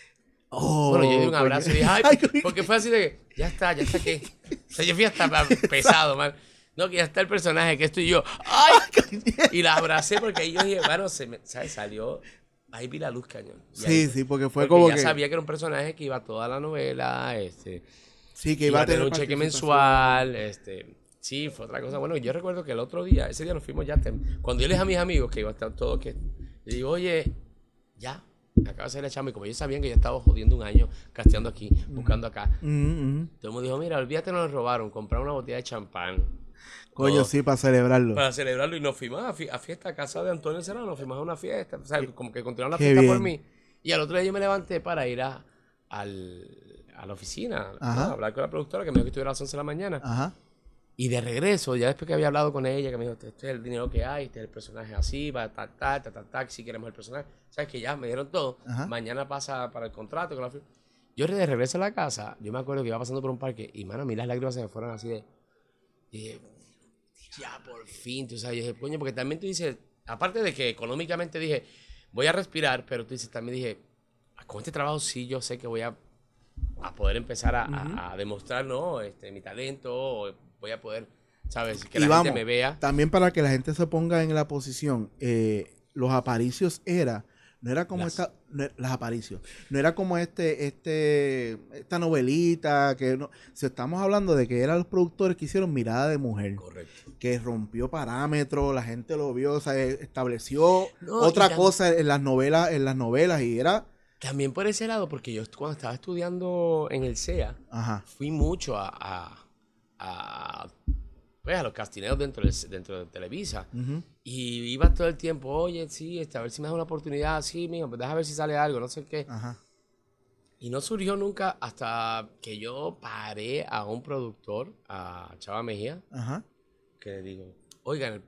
Oh, Bueno, yo di un coño. abrazo y dije, ay, Ay, coño. porque fue así de que, ya está, ya está qué. O sea, yo fui hasta pesado, man. No, que ya está el personaje, que estoy yo. ¡Ay! Y la abracé porque ahí yo dije, bueno, se me, ¿sabes? Salió, ahí vi la luz, cañón. Y Sí, ahí- sí, porque fue porque como ya que... sabía que era un personaje que iba toda la novela, este, Sí, que que iba a tener un cheque participación. mensual, este, sí, fue otra cosa. Bueno, yo recuerdo que el otro día, ese día nos fuimos ya, tem- cuando yo les dije a mis amigos que iba a estar todo, que le digo, oye, ya, me acaba de salir la chamba, y como ellos sabían que yo estaba jodiendo un año, casteando aquí, buscando acá, Mm, mm. todo el mundo dijo, mira, olvídate, nos robaron, comprar una botella de champán. Coño, todo, sí, para celebrarlo. Para celebrarlo, y nos fuimos a, fi- a fiesta a casa de Antonio Serrano, nos fuimos a una fiesta, o sea, como que continuaron la Qué fiesta por bien. mí. Y al otro día yo me levanté para ir a, al, a la oficina, ¿no? Ajá. A hablar con la productora, que me dijo que estuviera a las once de la mañana. Ajá. Y de regreso, ya después que había hablado con ella, que me dijo, este es el dinero que hay, este es el personaje así, va tal, tal, tal, tal, tal, si queremos el personaje. ¿Sabes? Que ya me dieron todo. Ajá. Mañana pasa para el contrato. Con la... fir- Yo de regreso a la casa, yo me acuerdo que iba pasando por un parque y, mano, a mí las lágrimas se me fueron así de... Y dije, ya, por fin, tú sabes. Yo dije, coño, porque también tú dices, aparte de que económicamente dije, voy a respirar, pero tú dices, también dije, con este trabajo sí yo sé que voy a, a poder empezar a, a- a demostrar, ¿no? Este, mi talento, o voy a poder, ¿sabes? Que Y la vamos, gente me vea. también para que la gente se ponga en la posición, eh, los aparicios era, no era como Las- esta, no era- las aparicios, no era como este, este, esta novelita, que no, si estamos hablando de que eran los productores que hicieron Mirada de Mujer, Correcto. que rompió parámetros, la gente lo vio, o sea, estableció No, otra y tam- cosa en las novelas, en las novelas, y era, También por ese lado, porque yo cuando estaba estudiando en el C E A, ajá, fui mucho a, a, a, pues, a los castineos dentro de, dentro de Televisa. ujú, Y iba todo el tiempo, oye, sí, este, a ver si me das una oportunidad, sí, mijo, pues déjame ver si sale algo, no sé qué. ajá, Y no surgió nunca hasta que yo paré a un productor, a Chava Mejía, ajá, que le digo, oigan,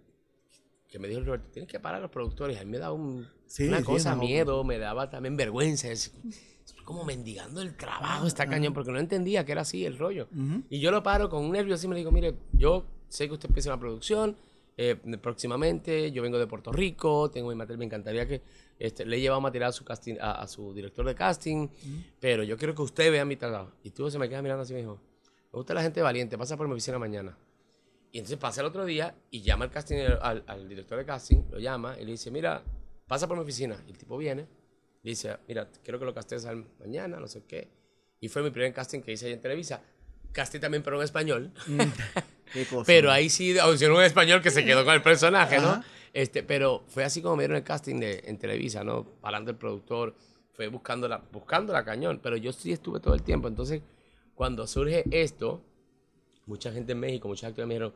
que me dijo Roberto, tienes que parar a los productores. A mí me da un, Sí, una sí, cosa, no. miedo, me daba también vergüenza. Es, es como mendigando el trabajo, está cañón, porque no entendía que era así el rollo. ujú, Y yo lo paro con un nervio y me digo, mire, yo sé que usted empieza una producción eh, próximamente, yo vengo de Puerto Rico, tengo mi material, me encantaría que este, le he llevado material a su, casting, a, a su director de casting, pero yo quiero que usted vea mi trabajo. Y tú se me queda mirando así y me dijo, me gusta la gente valiente, pasa por mi oficina mañana. Y entonces pasa el otro día y llama al, casting, al, al director de casting, lo llama y le dice, mira, pasa por mi oficina. Y el tipo viene, le dice, mira, quiero que lo castees al mañana, no sé qué. Y fue mi primer casting que hice ahí en Televisa. Casting también, pero en español. qué cosa. Pero ahí sí audicionó un español que se quedó con el personaje, ¿no? Ajá. Este, pero fue así como me dieron el casting de, en Televisa, ¿no? Hablando del productor, fue buscándola, buscándola cañón. Pero yo sí estuve todo el tiempo. Entonces, cuando surge esto, mucha gente en México, muchos actores me dijeron,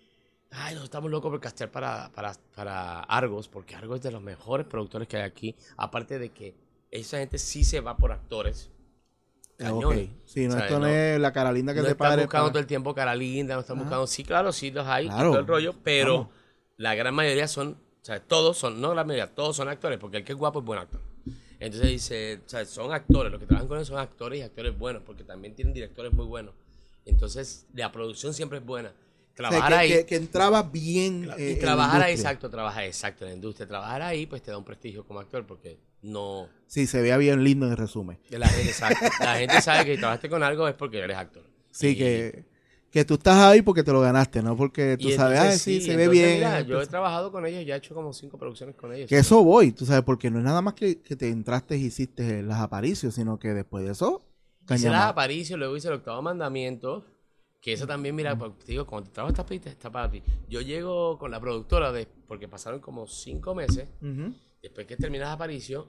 ay, nos estamos locos por castear para, para, para Argos, porque Argos es de los mejores productores que hay aquí. Aparte de que esa gente sí se va por actores. Ah, Cañones. ok. Sí, no, ¿Sabes? esto no, No- es la cara linda que no te están pare. buscando para- todo el tiempo cara linda, no están Ajá. buscando, sí, claro, sí los hay, Claro. y todo el rollo, pero Vamos. la gran mayoría son, o sea, todos son, no la mayoría, todos son actores, porque el que es guapo es buen actor. Entonces dice, o sea, son actores, los que trabajan con ellos son actores y actores buenos, porque también tienen directores muy buenos. Entonces, la producción siempre es buena. O sea, Trabajar que, ahí, que, que entraba bien. Cla- eh, y en trabajar la ahí, industria. exacto, trabajar exacto en la industria. Trabajar ahí, pues te da un prestigio como actor, porque no... Sí, se veía bien lindo en resumen. La gente, exacto, la gente sabe que trabajaste con algo es porque eres actor. Sí, Y- que, que tú estás ahí porque te lo ganaste, no porque tú y sabes, entonces, ah, sí, se ve entonces, bien. Mira, yo he Entonces, trabajado con ellos, ya he hecho como cinco producciones con ellos. que eso voy, tú sabes, porque no es nada más que, que te entraste y hiciste las aparicios, sino que después de eso, Hice las Aparicio, luego hice el Octavo Mandamiento, que eso también, mira, uh-huh. te digo, cuando te trabajo esta pista, está para ti. Yo llego con la productora, de, porque pasaron como cinco meses, uh-huh. después que terminas Aparicio,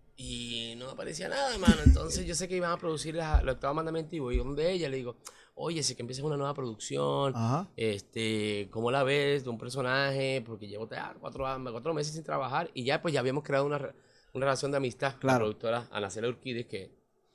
y no aparecía nada, hermano. Entonces yo sé que iban a producir la, el Octavo Mandamiento y voy donde ella, le digo, oye, sé que empiezas una nueva producción, uh-huh. este, ¿cómo la ves de un personaje? Porque llevo cuatro, cuatro meses sin trabajar, y ya pues ya habíamos creado una, una relación de amistad con la productora Ana Celia Urquídez, que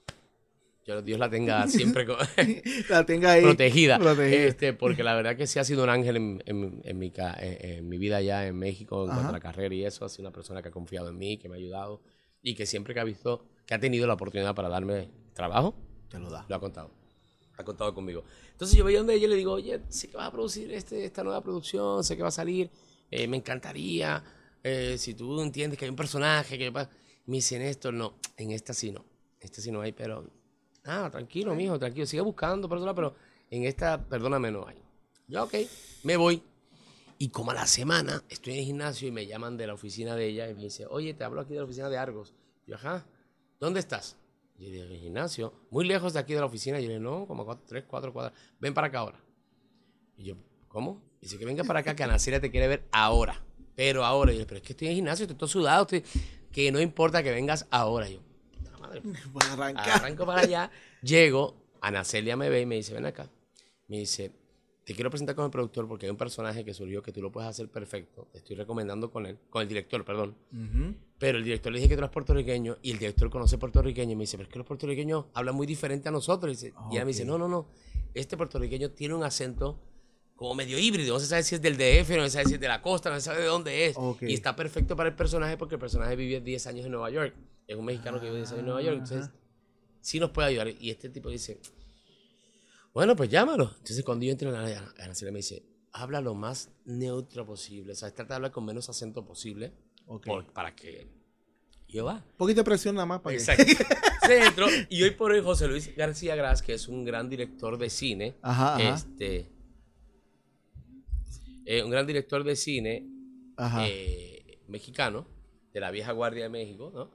yo, Dios la tenga siempre la tenga ahí protegida, protegida. Este, porque la verdad que sí ha sido un ángel en, en, en, mi, en, en mi vida allá en México, en cuanto a la carrera y eso. Ha sido una persona que ha confiado en mí, que me ha ayudado y que siempre que ha visto, que ha tenido la oportunidad para darme trabajo, te lo da. Lo ha contado, ha contado conmigo. Entonces yo veía donde ella le digo, oye, sé que vas a producir este, esta nueva producción, sé que va a salir, eh, me encantaría, eh, si tú entiendes que hay un personaje que va... Me dice, Néstor, no, en esta sí no, en esta sí no hay, pero... Ah, tranquilo, mijo, tranquilo. Sigue buscando personas, pero en esta, perdóname, no hay. Yo, ok, me voy. Y como a la semana estoy en el gimnasio y me llaman de la oficina de ella y me dice, oye, te hablo aquí de la oficina de Argos. Yo, ajá, ¿dónde estás? Yo le digo, en el gimnasio, muy lejos de aquí de la oficina. Yo le digo, no, como cuatro, tres, cuatro cuadras. Ven para acá ahora. Y yo, ¿cómo? Dice que venga para acá, que Ana Celia te quiere ver ahora. Pero ahora. Y yo le digo, pero es que estoy en el gimnasio, estoy todo sudado, estoy... que no importa que vengas ahora. Y yo, Para arrancar. Arranco para allá, llego, Ana Celia me ve y me dice, ven acá. Me dice, te quiero presentar con el productor porque hay un personaje que surgió que tú lo puedes hacer perfecto. Te estoy recomendando con él, con el director, perdón. Uh-huh. Pero el director le dije que tú eres puertorriqueño y el director conoce puertorriqueño y me dice, pero es que los puertorriqueños hablan muy diferente a nosotros. Y, dice, okay. y ella me dice, no, no, no, este puertorriqueño tiene un acento como medio híbrido, no se sabe si es del D F, no se sabe si es de la costa, no se sabe de dónde es. Okay. Y está perfecto para el personaje porque el personaje vive diez años en Nueva York. Es un mexicano que vive diez años en Nueva York, entonces sí nos puede ayudar. Y este tipo dice, bueno, pues llámalo. Entonces cuando yo entro en la Ana Celia me dice, habla lo más neutro posible, o sea, trata de hablar con menos acento posible, okay. por, para que yo va. Un poquito de presión nada más para Exacto. Que... Se entró, y hoy por hoy José Luis García Gras, que es un gran director de cine, ajá, ajá. este... Eh, un gran director de cine eh, mexicano, de la vieja guardia de México, ¿no?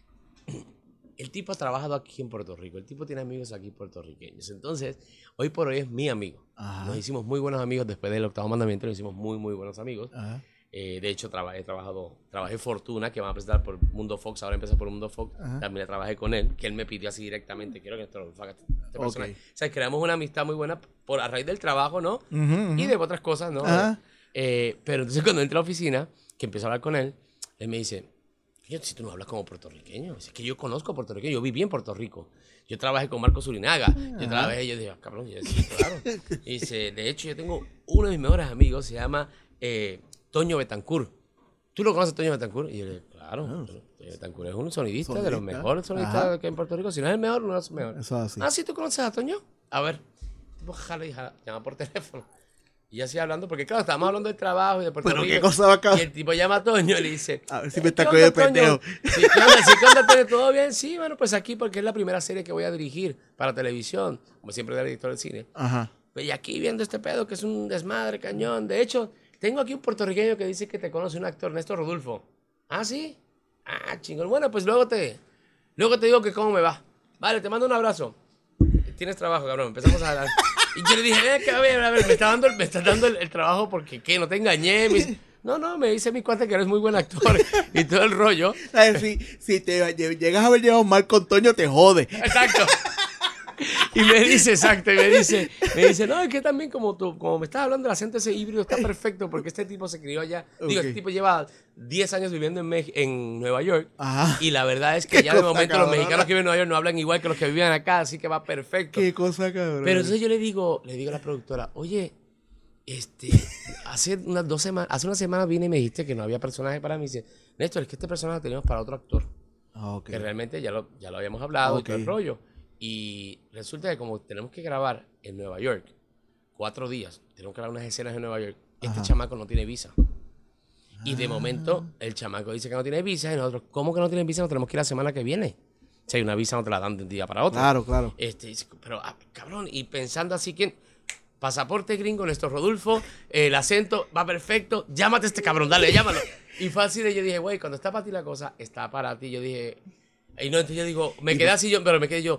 El tipo ha trabajado aquí en Puerto Rico, el tipo tiene amigos aquí puertorriqueños, entonces hoy por hoy es mi amigo. Ajá. Nos hicimos muy buenos amigos después del Octavo Mandamiento, nos hicimos muy muy buenos amigos. Eh, de hecho trabajé, he trabajado, trabajé Fortuna, que van a presentar por Mundo Fox, ahora empieza por Mundo Fox. Ajá. También trabajé con él, que él me pidió así directamente, quiero que esto lo haga este personaje. Okay. O sea, creamos una amistad muy buena por, a raíz del trabajo, ¿no? Uh-huh, uh-huh. Y de otras cosas, ¿no? Eh, pero entonces cuando entré a la oficina, que empiezo a hablar con él, él me dice, si tú no hablas como puertorriqueño, es que yo conozco puertorriqueño, yo viví en Puerto Rico, yo trabajé con Marcos Urinaga, uh-huh. yo trabajé, yo dije, cabrón, yo decía, claro. Y dice, de hecho yo tengo uno de mis mejores amigos, se llama eh, Toño Betancourt. ¿Tú lo conoces, Toño Betancourt? Y yo le dije, claro, uh-huh. Toño Betancourt es un sonidista, sonidista de los mejores sonidistas Ajá. que hay en Puerto Rico, si no es el mejor, no es el mejor. Eso así. Ah, ¿sí tú conoces a Toño? A ver, tipo, jala y jala, llama por teléfono. Y ya sigue hablando, porque claro, estábamos hablando del trabajo y de Puerto Pero Rico. qué cosa va acá. Y el tipo llama a Toño y le dice, a ver si me está cogiendo el pendejo. Sí, ¿qué onda? ¿Sí, qué onda, Toño? ¿Todo bien? Sí, bueno, pues aquí porque es la primera serie que voy a dirigir para televisión, como siempre era director de cine. Ajá. Pues y aquí viendo este pedo que es un desmadre cañón. De hecho, tengo aquí un puertorriqueño que dice que te conoce un actor, Néstor Rodulfo. ¿Ah, sí? Ah, chingón. Bueno, pues luego te, luego te digo que cómo me va. Vale, te mando un abrazo. Tienes trabajo, cabrón. Empezamos a hablar. Y yo le dije, eh, que a ver, a ver, me está dando el, me está dando el, el trabajo porque, ¿qué? No te engañé. Me dice, no, no, me dice mi cuate que eres muy buen actor y todo el rollo. Si, si te llegas a haber llevado mal con Toño, te jode. Exacto. Y me dice, exacto, y me dice, me dice, no, es que también como tú, como me estás hablando del acento ese híbrido, está perfecto porque este tipo se crió allá. Okay. Digo, este tipo lleva diez años viviendo en, Mex en Nueva York. Ajá. Y la verdad es que ya de momento cabrón, los mexicanos que viven en Nueva York no hablan igual que los que vivían acá, así que va perfecto. Qué cosa, cabrón. Pero entonces yo le digo, le digo a la productora, oye, este, hace unas dos semanas, hace una semana vine y me dijiste que no había personaje para mí. Y dice, Néstor, es que este personaje lo teníamos para otro actor. Okay. Que realmente ya lo, ya lo habíamos hablado okay. y todo el rollo. Y resulta que como tenemos que grabar en Nueva York cuatro días, tenemos que grabar unas escenas en Nueva York, este Ajá. chamaco no tiene visa. Ah. Y de momento el chamaco dice que no tiene visa y nosotros, ¿cómo que no tiene visa? Nos tenemos que ir la semana que viene. Si hay una visa no te la dan de un día para otro. Claro, claro. Este, pero, ah, cabrón, y pensando así que pasaporte gringo, Néstor Rodulfo, eh, el acento va perfecto, llámate a este cabrón, dale, llámalo. Y fue así de yo dije, güey, cuando está para ti la cosa, está para ti. Yo dije, y no, entonces yo digo, me quedé así yo, pero me quedé yo,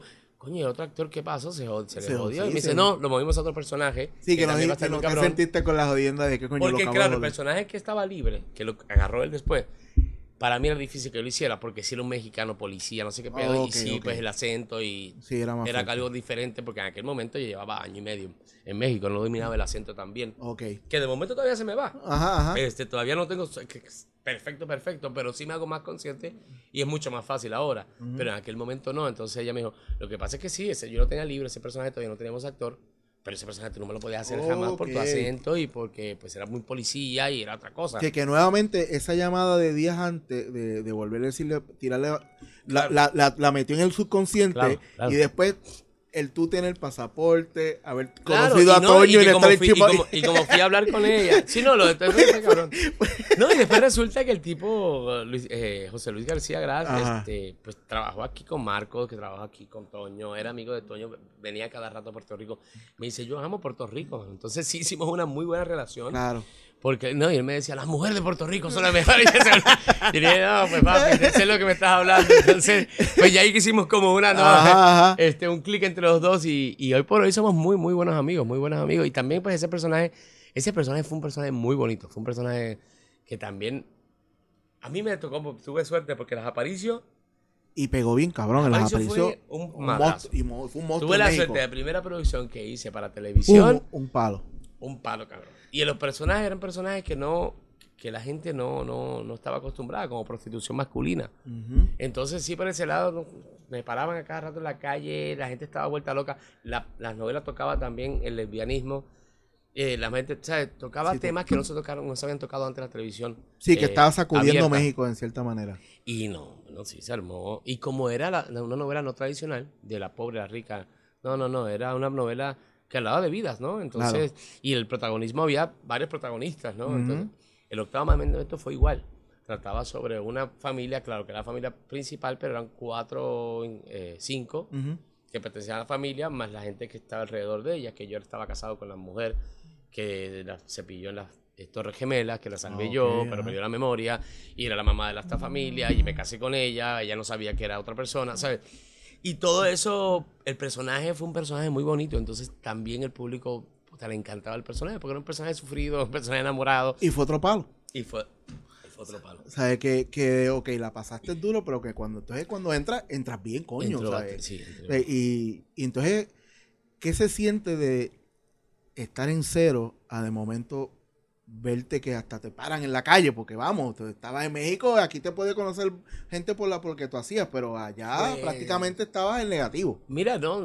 coño, el otro actor, ¿qué pasó? Se, jod- se le Se jod- jodió. sí, y me dice, se- no, lo movimos a otro personaje. Sí, que no, también va a que estar no muy te cabrón. sentiste con la jodienda de que coño lo Porque, acabo claro, de el joder. personaje que estaba libre, que lo agarró él después, para mí era difícil que yo lo hiciera, porque si era un mexicano policía, no sé qué pedo, Oh, ok, y sí, ok. pues el acento, y Sí, era más era fuerte. algo diferente, porque en aquel momento yo llevaba año y medio en México, no dominaba el acento también. Ok. Que de momento todavía se me va. Ajá, ajá. Este, todavía no tengo que- perfecto, perfecto, pero sí me hago más consciente y es mucho más fácil ahora. Ujú. Pero en aquel momento no. Entonces ella me dijo, lo que pasa es que sí, ese, yo lo tenía libre, ese personaje todavía no teníamos actor, pero ese personaje tú no me lo podías hacer jamás por tu Ok. acento y porque pues era muy policía y era otra cosa. Que, que nuevamente esa llamada de días antes de, de volver a decirle, tirarle, la, Claro. la, la, la metió en el subconsciente Claro, claro. y después el tú tener el pasaporte, haber Claro, conocido y a no, Toño y y, que le como estar el fui- y tipo ahí. como- y como fui a hablar con ella. Sí, no, lo de este cabrón. No, y después resulta que el tipo, Luis- eh, José Luis García Gras, Ajá. este, pues trabajó aquí con Marcos, que trabajó aquí con Toño, era amigo de Toño, venía cada rato a Puerto Rico. Me dice, yo amo Puerto Rico. Entonces sí hicimos una muy buena relación. Claro. Porque, no, y él me decía, las mujeres de Puerto Rico son las mejores. Y dije, no, pues papi, sé lo que me estás hablando. Entonces, pues ya ahí que hicimos como una, ¿no? Ajá, ajá. Este, un clic entre los dos y, y hoy por hoy somos muy, muy buenos amigos, muy buenos amigos. Y también, pues, ese personaje, ese personaje fue un personaje muy bonito. Fue un personaje que también, a mí me tocó, tuve suerte porque las Aparicio, Y pegó bien cabrón en las Aparicio fue apariciones. un Un madrazo. monstruo, y mo- fue un monstruo tuve en la México. suerte de primera producción que hice para televisión. un, un palo. Un palo, cabrón. Y los personajes eran personajes que no, que la gente no, no, no estaba acostumbrada, como prostitución masculina. Ujú. Entonces, sí, por ese lado, no- me paraban a cada rato en la calle, la gente estaba vuelta loca. La- las novelas tocaban también el lesbianismo. Eh, la gente, ¿sabes? Tocaba Sí, tú- temas que no se tocaron, no se habían tocado antes en la televisión. Sí, que eh, estaba sacudiendo abierta. México en cierta manera. Y no, no, sí, se armó. Y como era la- la- una novela no tradicional, de la pobre a la rica, no, no, no, era una novela que hablaba de vidas, ¿no? Entonces, y el protagonismo, había varios protagonistas, ¿no? Ujú. Entonces, el octavo mandamiento fue igual. Trataba sobre una familia, claro que era la familia principal, pero eran cuatro, eh, cinco, Ujú. que pertenecían a la familia, más la gente que estaba alrededor de ella, que yo estaba casado con la mujer que la- se pilló en las eh, Torres Gemelas, que la salvé Ah, ok, yo, pero ajá. perdió la memoria, y era la mamá de la esta familia, y me casé con ella, ella no sabía que era otra persona, ¿sabes? Y todo eso, el personaje fue un personaje muy bonito, entonces también el público puta, le encantaba el personaje, porque era un personaje sufrido, un personaje enamorado, Y fue otro palo. y fue, y fue otro palo. ¿Sabes? Que, que, ok, la pasaste duro, pero que cuando, entonces cuando entras, entras bien, coño, Entró ¿sabes? bastante, sí, entró. Eh, Y, y entonces, ¿qué se siente de estar en cero a de momento verte que hasta te paran en la calle? Porque vamos, tú estabas en México, aquí te puede conocer gente por la porque tú hacías, pero allá Pues- prácticamente estabas en negativo. Mira, no,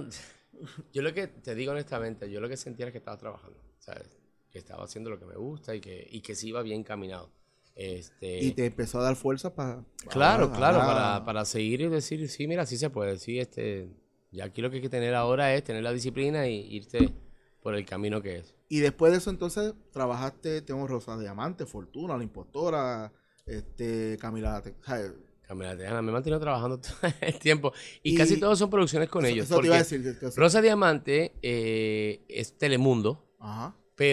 yo lo que te digo honestamente, yo lo que sentía era que estaba trabajando, ¿sabes? Que estaba haciendo lo que me gusta y que, y que sí iba bien caminado. Este, Y te empezó a dar fuerza para... claro, claro, para, para seguir y decir, sí, mira, sí se puede, sí, este, y aquí lo que hay que tener ahora es tener la disciplina y irte por el camino que es. Y después de eso entonces trabajaste, tengo Rosa Diamante, Fortuna, La Impostora, este, Camila, Te- ¿sabes? Camila Tejana, me he mantenido trabajando todo el tiempo y, Y- casi todos son producciones con Eso- ellos. Eso te iba a porque decir. que- que- Rosa Diamante eh, es Telemundo, Ajá,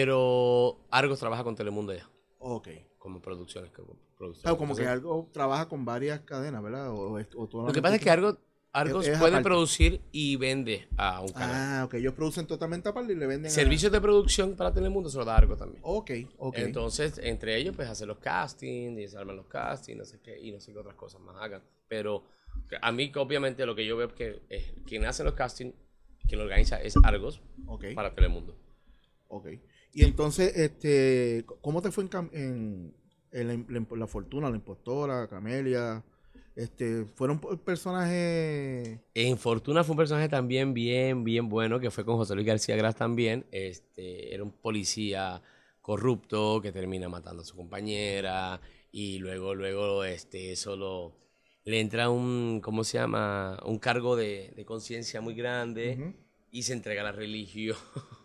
pero Argos trabaja con Telemundo ya, ok. como producciones. Como, producciones. Claro, como que Entonces, algo trabaja con varias cadenas, ¿verdad? O, o, o tú lo que pasa es que Argos, Argos Es- es puede aparte. producir y vende a un canal. Ah, ok, ellos producen totalmente aparte y le venden a- Servicios de producción para Telemundo se lo da Argos también. Ok, ok. Entonces, entre ellos, pues, hacen los castings, y se arman los castings, no sé qué, y no sé qué otras cosas más hagan. Pero a mí, que obviamente, lo que yo veo es que eh, quien hace los castings, quien lo organiza es Argos ok, para Telemundo. ok. Y entonces, este, ¿cómo te fue en, cam- en, en la, la- la Fortuna, La Impostora, Camelia? Este, ¿fueron p- personajes? En Fortuna fue un personaje también bien, bien bueno, que fue con José Luis García Gras también. Este, era un policía corrupto que termina matando a su compañera y luego, luego, este, eso lo- le entra un, ¿cómo se llama? Un cargo de, de conciencia muy grande. Ujú. Y se entrega a la religión,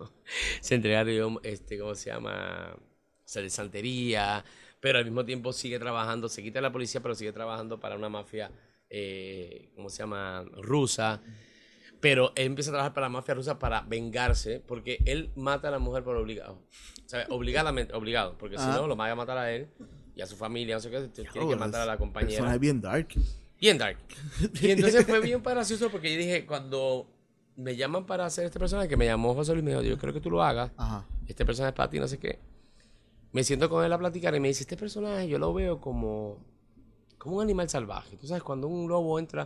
se entrega a la religión, este, ¿cómo se llama? O sea, de santería, pero al mismo tiempo sigue trabajando, se quita de la policía, pero sigue trabajando para una mafia, eh, ¿cómo se llama? Rusa. Pero él empieza a trabajar para la mafia rusa para vengarse, porque él mata a la mujer por obligado. O sea, obligadamente, obligado, porque si Ah. no, lo van a matar a él y a su familia, no sé qué, tiene que Diablo, matar a la es- compañera. Personaje bien dark. Bien dark. Y entonces fue bien gracioso porque yo dije, cuando me llaman para hacer este personaje, que me llamó José Luis, me dijo, yo creo que tú lo hagas. Ajá. Este personaje es para ti, no sé qué. Me siento con él a platicar y me dice, este personaje yo lo veo como, como un animal salvaje. Tú sabes, cuando un lobo entra,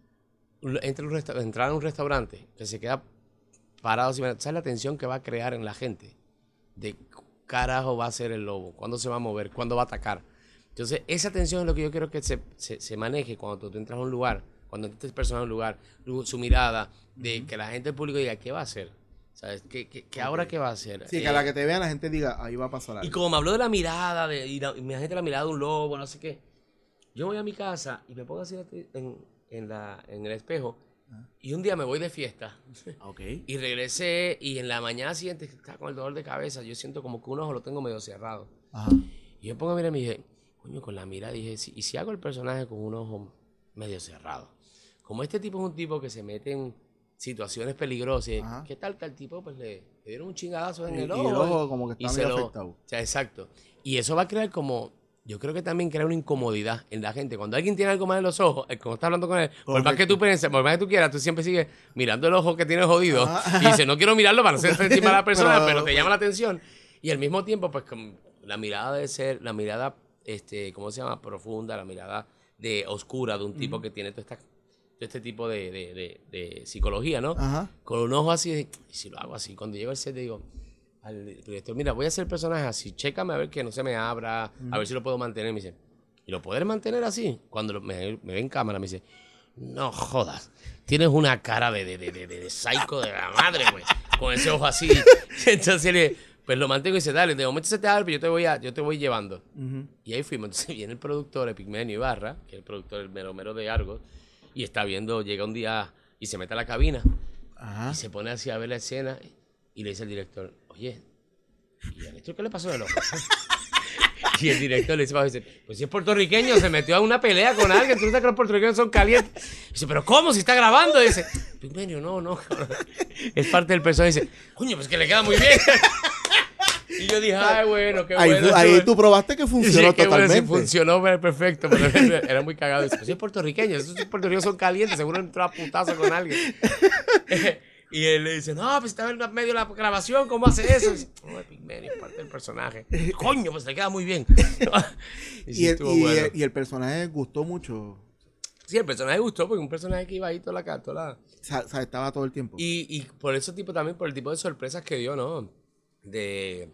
entra, un resta- entra a un restaurante, que se queda parado, ¿sabes la tensión que va a crear en la gente? De carajo va a ser el lobo, cuándo se va a mover, cuándo va a atacar. Entonces, esa tensión es lo que yo quiero que se, se, se maneje cuando tú, tú entras a un lugar, cuando entras este personaje a un lugar, su mirada, de que la gente del público diga, ¿qué va a hacer? ¿Sabes? ¿Qué, qué, qué ahora qué va a hacer? Sí, que eh, a la que te vean la gente diga, ahí va a pasar algo. Y como me habló de la mirada, de, y la, y la gente la mirada de un lobo, no sé qué, yo voy a mi casa y me pongo así en, en, la, en el espejo, ah. y un día me voy de fiesta. Okay. Y regresé, y en la mañana siguiente, que estaba con el dolor de cabeza, yo siento como que un ojo lo tengo medio cerrado. Ajá. Y yo me pongo a mirar y me dije, coño, con la mirada, dije, ¿y si hago el personaje con un ojo medio cerrado? Como este tipo es un tipo que se mete en situaciones peligrosas, ajá. ¿Qué tal que al tipo pues le, le dieron un chingadazo en y, el ojo? Y el ojo como que está medio lo, afectado. O sea, exacto. Y eso va a crear como, yo creo que también crea una incomodidad en la gente. Cuando alguien tiene algo mal en los ojos, como está hablando con él, correcto. Por más que tú pienses, por más que tú quieras, tú siempre sigues mirando el ojo que tienes jodido, ajá. Y dices, no quiero mirarlo para no ser sentir a la persona, pero, pero te llama la atención. Y al mismo tiempo, pues la mirada debe ser, la mirada, este, ¿cómo se llama? Profunda, la mirada de oscura de un tipo uh-huh. que tiene toda esta... este tipo de, de, de, de psicología, ¿no? Ajá. Con un ojo así, y si lo hago así, cuando llego al set digo al director, mira, voy a hacer el personaje así, chécame a ver que no se me abra, uh-huh. a ver si lo puedo mantener. Me dice, ¿y lo poder mantener así? Cuando lo, me, me ve en cámara, me dice, no jodas, tienes una cara de, de, de, de, de psycho de la madre, güey, con ese ojo así. Entonces le, pues lo mantengo y dice, dale, de momento se te abre, pero yo te voy, a, yo te voy llevando. Uh-huh. Y ahí fuimos. Entonces viene el productor, Epigmenio Ibarra, que es el productor, el mero mero de Argos, y está viendo, llega un día y se mete a la cabina. Ajá. Y se pone así a ver la escena y le dice al director, oye, ¿y a Néstor qué le pasó del ojo? Y el director le dice, dice, pues si es puertorriqueño, se metió a una pelea con alguien, tú sabes que los puertorriqueños son calientes. Y dice, ¿pero cómo? Si está grabando. Y dice, Pigmenio, no, no. Es parte del personaje. Y dice, coño, pues que le queda muy bien. Y yo dije, ay, bueno, qué ahí, bueno. Ahí tú probaste que funcionó sí, totalmente. Bueno, sí, funcionó perfecto, pero era muy cagado. Dice, pues si es puertorriqueño, esos puertorriqueños son calientes, seguro entró a putazo con alguien. Y él le dice, no, pues estaba en medio de la grabación, ¿cómo hace eso? Y dice, no, Pigmenio, es parte del personaje. Coño, pues le queda muy bien. Y, sí, y, el, y, bueno. el, y el personaje gustó mucho. Sí, el personaje gustó, porque un personaje que iba ahí toda la... Toda la... O sea, o sea, estaba todo el tiempo. Y, y por eso tipo también, por el tipo de sorpresas que dio, ¿no? De...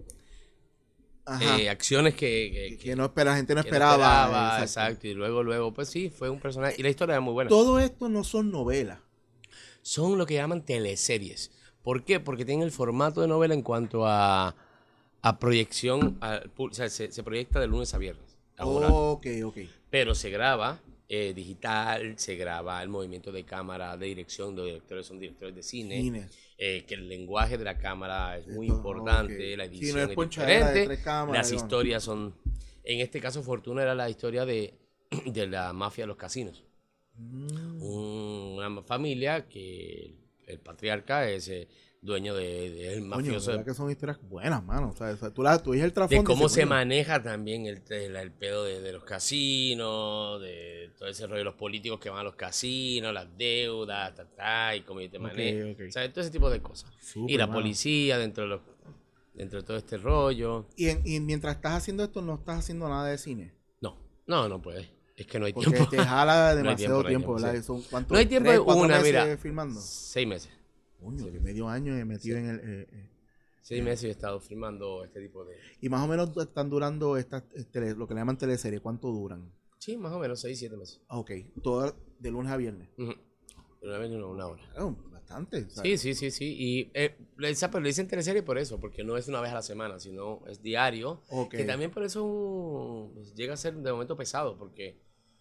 Eh, acciones que, que, que no espera, la gente no que esperaba. No esperaba exacto. exacto. Y luego, luego, pues sí, fue un personaje. Y la historia era muy buena. Todo esto no son novelas. Son lo que llaman teleseries. ¿Por qué? Porque tienen el formato de novela en cuanto a, a proyección. A, o sea, se, se proyecta de lunes a viernes. Oh, ok, ok. Pero se graba eh, digital, se graba el movimiento de cámara, de dirección. Los directores son directores de cine. cine. Eh, que el lenguaje de la cámara es muy Esto, importante. Okay. La edición sí, no es, es diferente. De cámaras, Las digamos. historias son... En este caso, Fortuna era la historia de, de la mafia de los casinos. Mm. Una familia que el, el patriarca es eh, dueño de, de el mafioso. Coño, que son historias buenas, mano. O sea, o sea, tú, la, tú dices el trasfondo. De cómo se coño. maneja también el, el, el pedo de, de los casinos, de todo ese rollo de los políticos que van a los casinos, las deudas, ta, ta, y cómo te manejas. Okay, okay. O sea, todo ese tipo de cosas. Super, y la mano. policía dentro de, los, dentro de todo este rollo. ¿Y, en, y mientras estás haciendo esto, no estás haciendo nada de cine? No, no, no puedes. Es que no hay Porque tiempo. te jala demasiado no tiempo, ¿verdad? Sí. ¿Cuánto, no hay tiempo tres, una, meses mira. filmando? Seis meses. Coño, sí. medio año he metido sí. en el... Eh, eh. Seis meses he estado filmando este tipo de... Y más o menos están durando estas, tele, lo que le llaman teleseries. ¿Cuánto duran? Sí, más o menos seis, siete meses. Ok. Todo de lunes a viernes. Uh-huh. De lunes a viernes una hora. Oh, bastante. ¿Sabes? Sí, sí, sí, sí. Y eh, le dicen teleserie por eso, porque no es una vez a la semana, sino es diario. Okay. Que también por eso un, pues, llega a ser de momento pesado, porque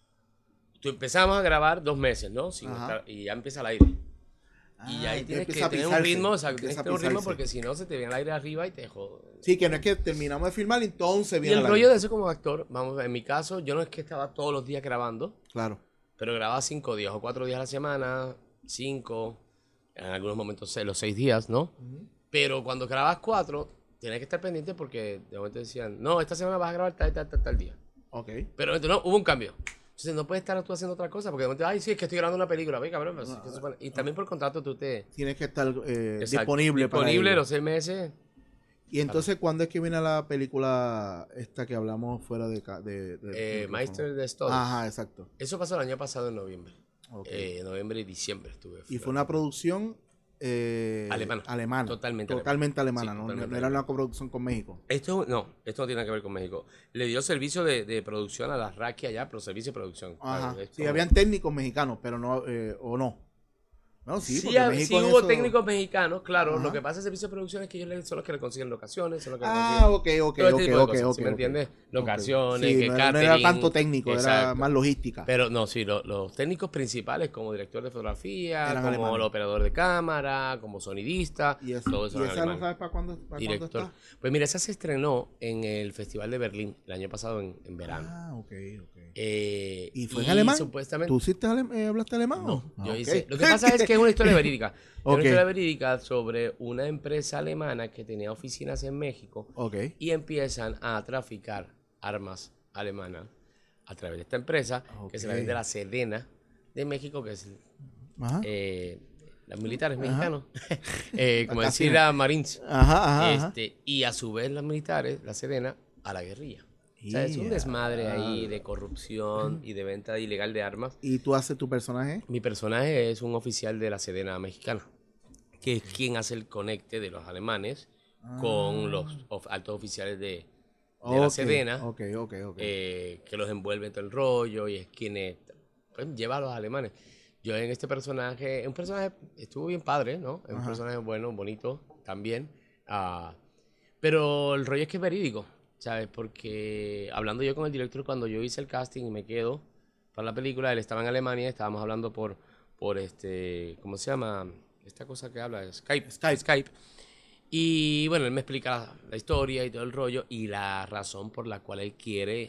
tú empezamos a grabar dos meses, ¿no? Sin estar, y ya empieza el aire. Ah, y ahí tienes que tener un ritmo, o sea, tienes que tener un ritmo porque si no se te viene el aire arriba y te jodas. Sí, que no es que terminamos de filmar y entonces viene y el, el rollo de eso como actor, vamos, en mi caso, yo no es que estaba todos los días grabando. Claro. Pero grababa cinco días o cuatro días a la semana, cinco, en algunos momentos seis, los seis días, ¿no? Uh-huh. Pero cuando grabas cuatro, tienes que estar pendiente porque de momento decían, no, esta semana vas a grabar tal, tal, tal, tal día. Ok. Pero no, hubo un cambio. Entonces no puedes estar tú haciendo otra cosa, porque de momento, ay, sí, es que estoy grabando una película, ve, cabrón. Pues, ¿qué se supone? Y también por contrato tú te... Tienes que estar eh, Exacto, disponible, para disponible ello. los seis meses. Y entonces, ¿cuándo es que viene la película esta que hablamos fuera de... ca- de, de Eh, Meister de Stories. Ajá, exacto. Eso pasó el año pasado en noviembre. Okay. Eh, noviembre y diciembre estuve. Y fue una producción eh, alemana. alemana. Totalmente Totalmente alemana. Sí, ¿no? totalmente no era una coproducción con México. Esto no, esto no tiene nada que ver con México. Le dio servicio de, de producción a la Raki allá, pero servicio de producción. Ajá. Claro, Sí, como... habían técnicos mexicanos, pero no, eh, o no. No, sí, sí, porque ha- México sí en hubo eso- técnicos mexicanos, claro. Ajá. Lo que pasa en servicio de producción es que ellos le- son los que le consiguen locaciones, son los que le Ah, consiguen ok, ok, todo este ok, tipo de ok, cosas, ok, ¿sí me ok. entiendes? Ok. Locaciones, Sí, que no, era- no catering. era tanto técnico, era Exacto. más logística. Pero no, sí, lo- los técnicos principales como director de fotografía, Eran como alemanes. el operador de cámara, como sonidista, y eso, todo eso y eran esa no alemanes. sabes para cuándo, para cuándo Director. está. Pues mira, esa se estrenó en el Festival de Berlín el año pasado en, en verano. Ah, ok, ok. Eh, ¿Y fue en alemán? Supuestamente. ¿Tú hiciste ale- eh, hablaste alemán? No, Ah, yo ok. hice. Lo que pasa es que es una historia verídica. Es Ok. una historia verídica sobre una empresa alemana que tenía oficinas en México Ok. y empiezan a traficar armas alemanas a través de esta empresa que se la Ok. vende a la Sedena de México, que es Ajá. eh, los militares Ajá. mexicanos, eh, como Casi decir no. a Marines. Ajá, ajá, ajá. Este, y a su vez los militares, la Sedena, a la guerrilla. O sea, es un Ya. desmadre ahí de corrupción y de venta ilegal de armas. ¿Y tú haces tu personaje? Mi personaje es un oficial de la Sedena mexicana, que es quien hace el conecte de los alemanes con los of- altos oficiales de, de la Ok, Sedena, Ok, ok, ok. eh, que los envuelve en todo el rollo y es quien es- pues, lleva a los alemanes. Yo en este personaje, un personaje estuvo bien padre, ¿no? Es un Ajá. personaje bueno, bonito también. ah, pero el rollo es que es verídico, ¿sabes? Porque hablando yo con el director cuando yo hice el casting y me quedo para la película, él estaba en Alemania, estábamos hablando por, por este, ¿cómo se llama? Esta cosa que habla, Skype. Skype. Skype. Y bueno, él me explica la, la historia y todo el rollo y la razón por la cual él quiere,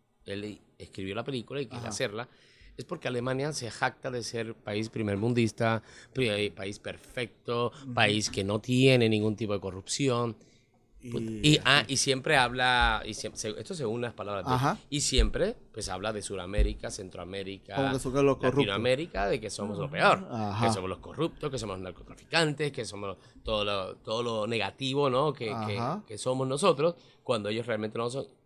él escribió la película y quiere Ajá. hacerla, es porque Alemania se jacta de ser país primermundista, pri- país perfecto, país que no tiene ningún tipo de corrupción. Y, Y, ah, y siempre habla, y siempre, se- esto según las palabras de él, Ajá. y siempre pues habla de Sudamérica, Centroamérica, Como que son los corruptos. Latinoamérica, de que somos lo peor, Ajá. que somos los corruptos, que somos los narcotraficantes, que somos todo lo, todo lo negativo, ¿no? Que, que, Ajá. que somos nosotros, cuando ellos realmente no son.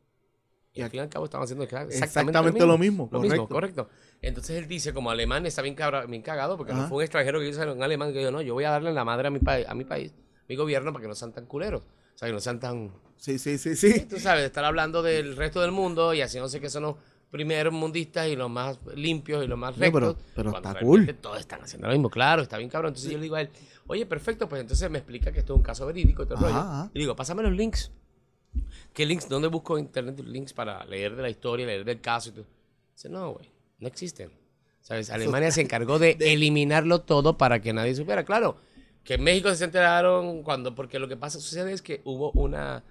Y Y al aquí- fin y al cabo estamos haciendo exactamente, Exactamente lo mismo, Lo correcto. mismo, correcto. Entonces él dice, como alemán está bien, cabra- bien cagado, porque Ajá. no fue un extranjero que hizo un alemán que dijo, no, yo voy a darle la madre a mi, pa- a mi país, mi gobierno, para que no sean tan culeros. O sea, que no sean tan... Sí, sí, sí, sí. Tú sabes, de estar hablando del resto del mundo y haciéndose que son los primeros mundistas y los más limpios y los más No, pero- rectos. pero cuando está realmente cool. todos están haciendo lo mismo, claro, está bien cabrón. Entonces yo le digo a él, oye, perfecto, pues entonces me explica que esto es un caso verídico y todo el Ajá, rollo. ajá. Y digo, pásame los links. ¿Qué links? ¿Dónde busco en internet links para leer de la historia, leer del caso? Y todo? Dice, no, güey, no existen. ¿Sabes? Alemania se encargó de eliminarlo todo para que nadie supiera. Claro, que en México se enteraron cuando, porque lo que pasa, sucede es que hubo una,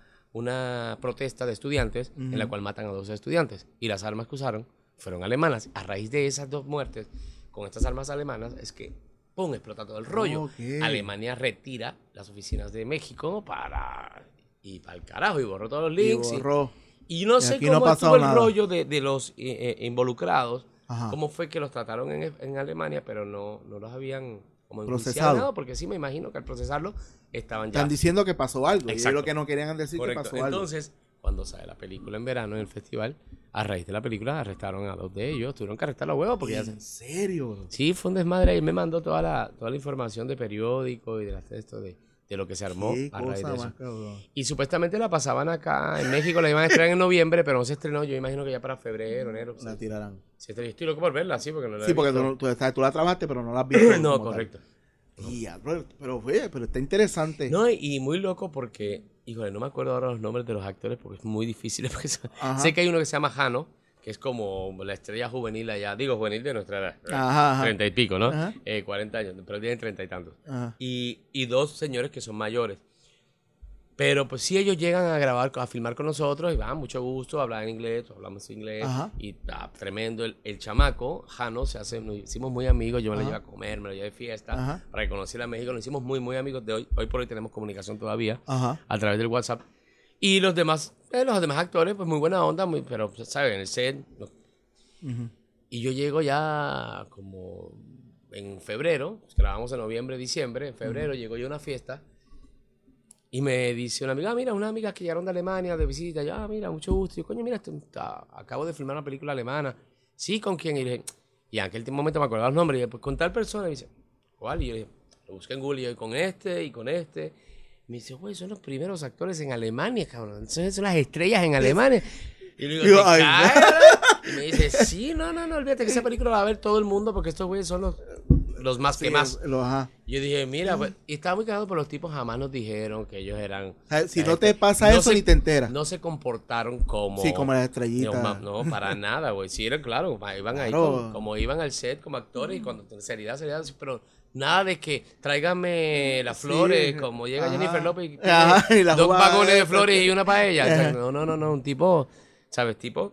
una protesta de estudiantes Ujú. en la cual matan a dos estudiantes y las armas que usaron fueron alemanas. A raíz de esas dos muertes, con estas armas alemanas, es que, ¡pum!, explota todo el rollo. Ok. Alemania retira las oficinas de México para... y para el carajo, y borró todos los Y links. y- borró. y no Y sé aquí no cómo ha estuvo pasado el nada. rollo de, de los eh, eh, involucrados, Ajá. cómo fue que los trataron en, en Alemania, pero no, no los habían como Procesado. enjuiciado, nada, porque sí me imagino que al procesarlo estaban ya. Están diciendo que pasó algo. Y ellos Exacto. lo que no querían decir Correcto. que pasó algo. Entonces, cuando sale la película en verano en el festival, a raíz de la película arrestaron a dos de ellos, tuvieron que arrestar a los huevos porque ya se... ¿En serio, bro? Sí, fue un desmadre y me mandó toda la, toda la información de periódico y de las textos de, de lo que se armó Qué a raíz cosa de eso. más cabrón. Y supuestamente la pasaban acá en México, la iban a estrenar en noviembre, pero no se estrenó, yo imagino que ya para febrero, enero. La sí. tirarán. Sí, estoy estoy loco por verla, sí, porque no la he Sí, porque tú, visto. no- tú, estás- tú la trabajaste, pero no la has visto. No, como tal. correcto. Tía, bro, pero fue, pero está interesante. No, y, y muy loco porque, híjole, no me acuerdo ahora los nombres de los actores porque es muy difícil. Porque so- Ajá. sé que hay uno que se llama Jano, que es como la estrella juvenil allá, digo juvenil de nuestra edad, Ajá, ajá. treinta y pico, ¿no? Ajá. Eh, cuarenta años, pero tienen treinta y tantos. Ajá. Y, y dos señores que son mayores. Pero pues sí, ellos llegan a grabar, a filmar con nosotros y van, mucho gusto, hablan en inglés, hablamos inglés. Ajá. Y ah, tremendo. El, el chamaco, Jano, se hace, nos hicimos muy amigos, yo me lo Ajá. llevé a comer, me lo llevé de fiesta, Ajá. para que conociera a México. Nos hicimos muy, muy amigos de hoy. Hoy por hoy tenemos comunicación todavía Ajá. a través del WhatsApp. Y los demás, eh, los demás actores, pues muy buena onda, muy, pero, ¿sabes? En el set, no. Ujú. Y yo llego ya como en febrero, pues grabamos en noviembre, diciembre, en febrero uh-huh. llego yo a una fiesta y me dice una amiga, ah, mira, unas amigas que llegaron de Alemania de visita, ya, ah, mira, mucho gusto. Y yo, coño, mira, esto, está, acabo de filmar una película alemana. Sí, ¿con quién? Y le dije, y en aquel momento me acordaba los nombres, y dije, pues con tal persona. Y me dice, ¿cuál? Y yo le dije, lo busqué en Google y yo, con este y con este. Y me dice, güey, son los primeros actores en Alemania, cabrón. Son, son las estrellas en Alemania. Y le digo, ¿te caes? Y me dice, sí, no, no, no, olvídate que esa película va a ver todo el mundo porque estos güeyes son los, los más sí, que más. Lo, ajá. Yo dije, mira, pues, y estaba muy cagado, pero los tipos jamás nos dijeron que ellos eran... O sea, si no te pasa no eso, se, ni te enteras. No se comportaron como... Sí, como las estrellitas. No, no para nada, güey. Sí, eran, claro, iban claro. ahí como, como iban al set como actores y cuando seriedad, seriedad, pero... Nada de que tráigame las flores, sí, como llega ajá. Jennifer López y, ajá, y dos vagones de flores y una paella. O sea, no, no, no, no, un tipo, ¿sabes? Tipo...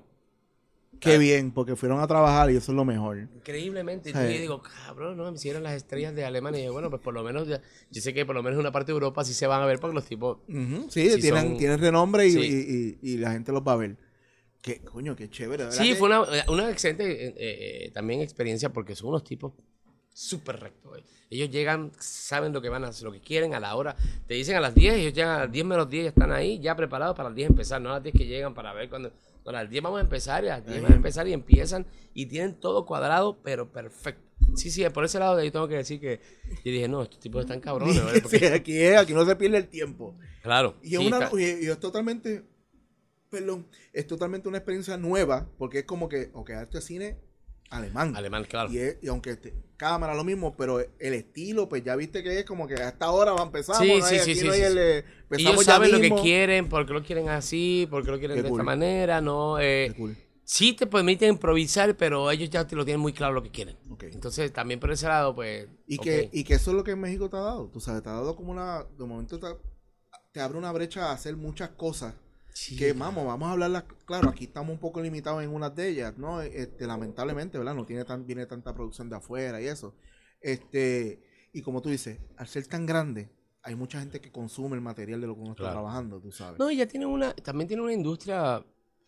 Qué ¿sabes? Bien, porque fueron a trabajar y eso es lo mejor. Increíblemente. Sí. Y yo digo, cabrón, no, me hicieron las estrellas de Alemania. Y yo, bueno, pues por lo menos, ya, yo sé que por lo menos en una parte de Europa sí se van a ver porque los tipos... Uh-huh. Sí, sí, tienen, son... tienen renombre y, sí. y, y, y la gente los va a ver. Qué, coño, qué chévere. Sí, que... fue una, una excelente eh, eh, también experiencia porque son unos tipos súper rectos, güey. Ellos llegan, saben lo que van a hacer, lo que quieren a la hora. Te dicen a las diez, ellos llegan a las diez menos diez, ya están ahí, ya preparados para las diez empezar. No a las diez que llegan para ver cuando... No, a las diez vamos a empezar y a las diez vamos a empezar y empiezan y tienen todo cuadrado, pero perfecto. Sí, sí, por ese lado de ahí tengo que decir que yo dije, no, estos tipos están cabrones. ¿Verdad? Porque... Sí, aquí es, aquí no se pierde el tiempo. Claro. Y, sí, es, una, y es totalmente, perdón, es totalmente una experiencia nueva, porque es como que, ok, este cine alemán. Alemán, claro. Y, es, y aunque te, cámara lo mismo, pero el estilo, pues ya viste que es como que hasta ahora va a empezar. Sí, ¿no? sí, sí, sí, no sí, sí. El, y ellos saben lo que quieren, por qué lo quieren así, por qué lo quieren qué de cool. Esta manera, ¿no? Eh, cool. Sí te permiten improvisar, pero ellos ya te lo tienen muy claro lo que quieren. Okay. Entonces, también por ese lado, pues... Y, okay. que, y que eso es lo que en México te ha dado, tú sabes, te ha dado como una... De momento te, te abre una brecha a hacer muchas cosas. Sí. Que, vamos, vamos a hablarlas, claro, aquí estamos un poco limitados en unas de ellas, ¿no? Este, lamentablemente, ¿verdad? No tiene tan, viene tanta producción de afuera y eso. Este, y como tú dices, al ser tan grande, hay mucha gente que consume el material de lo que uno claro. está trabajando, tú sabes. No, y ya tiene una, también tiene una industria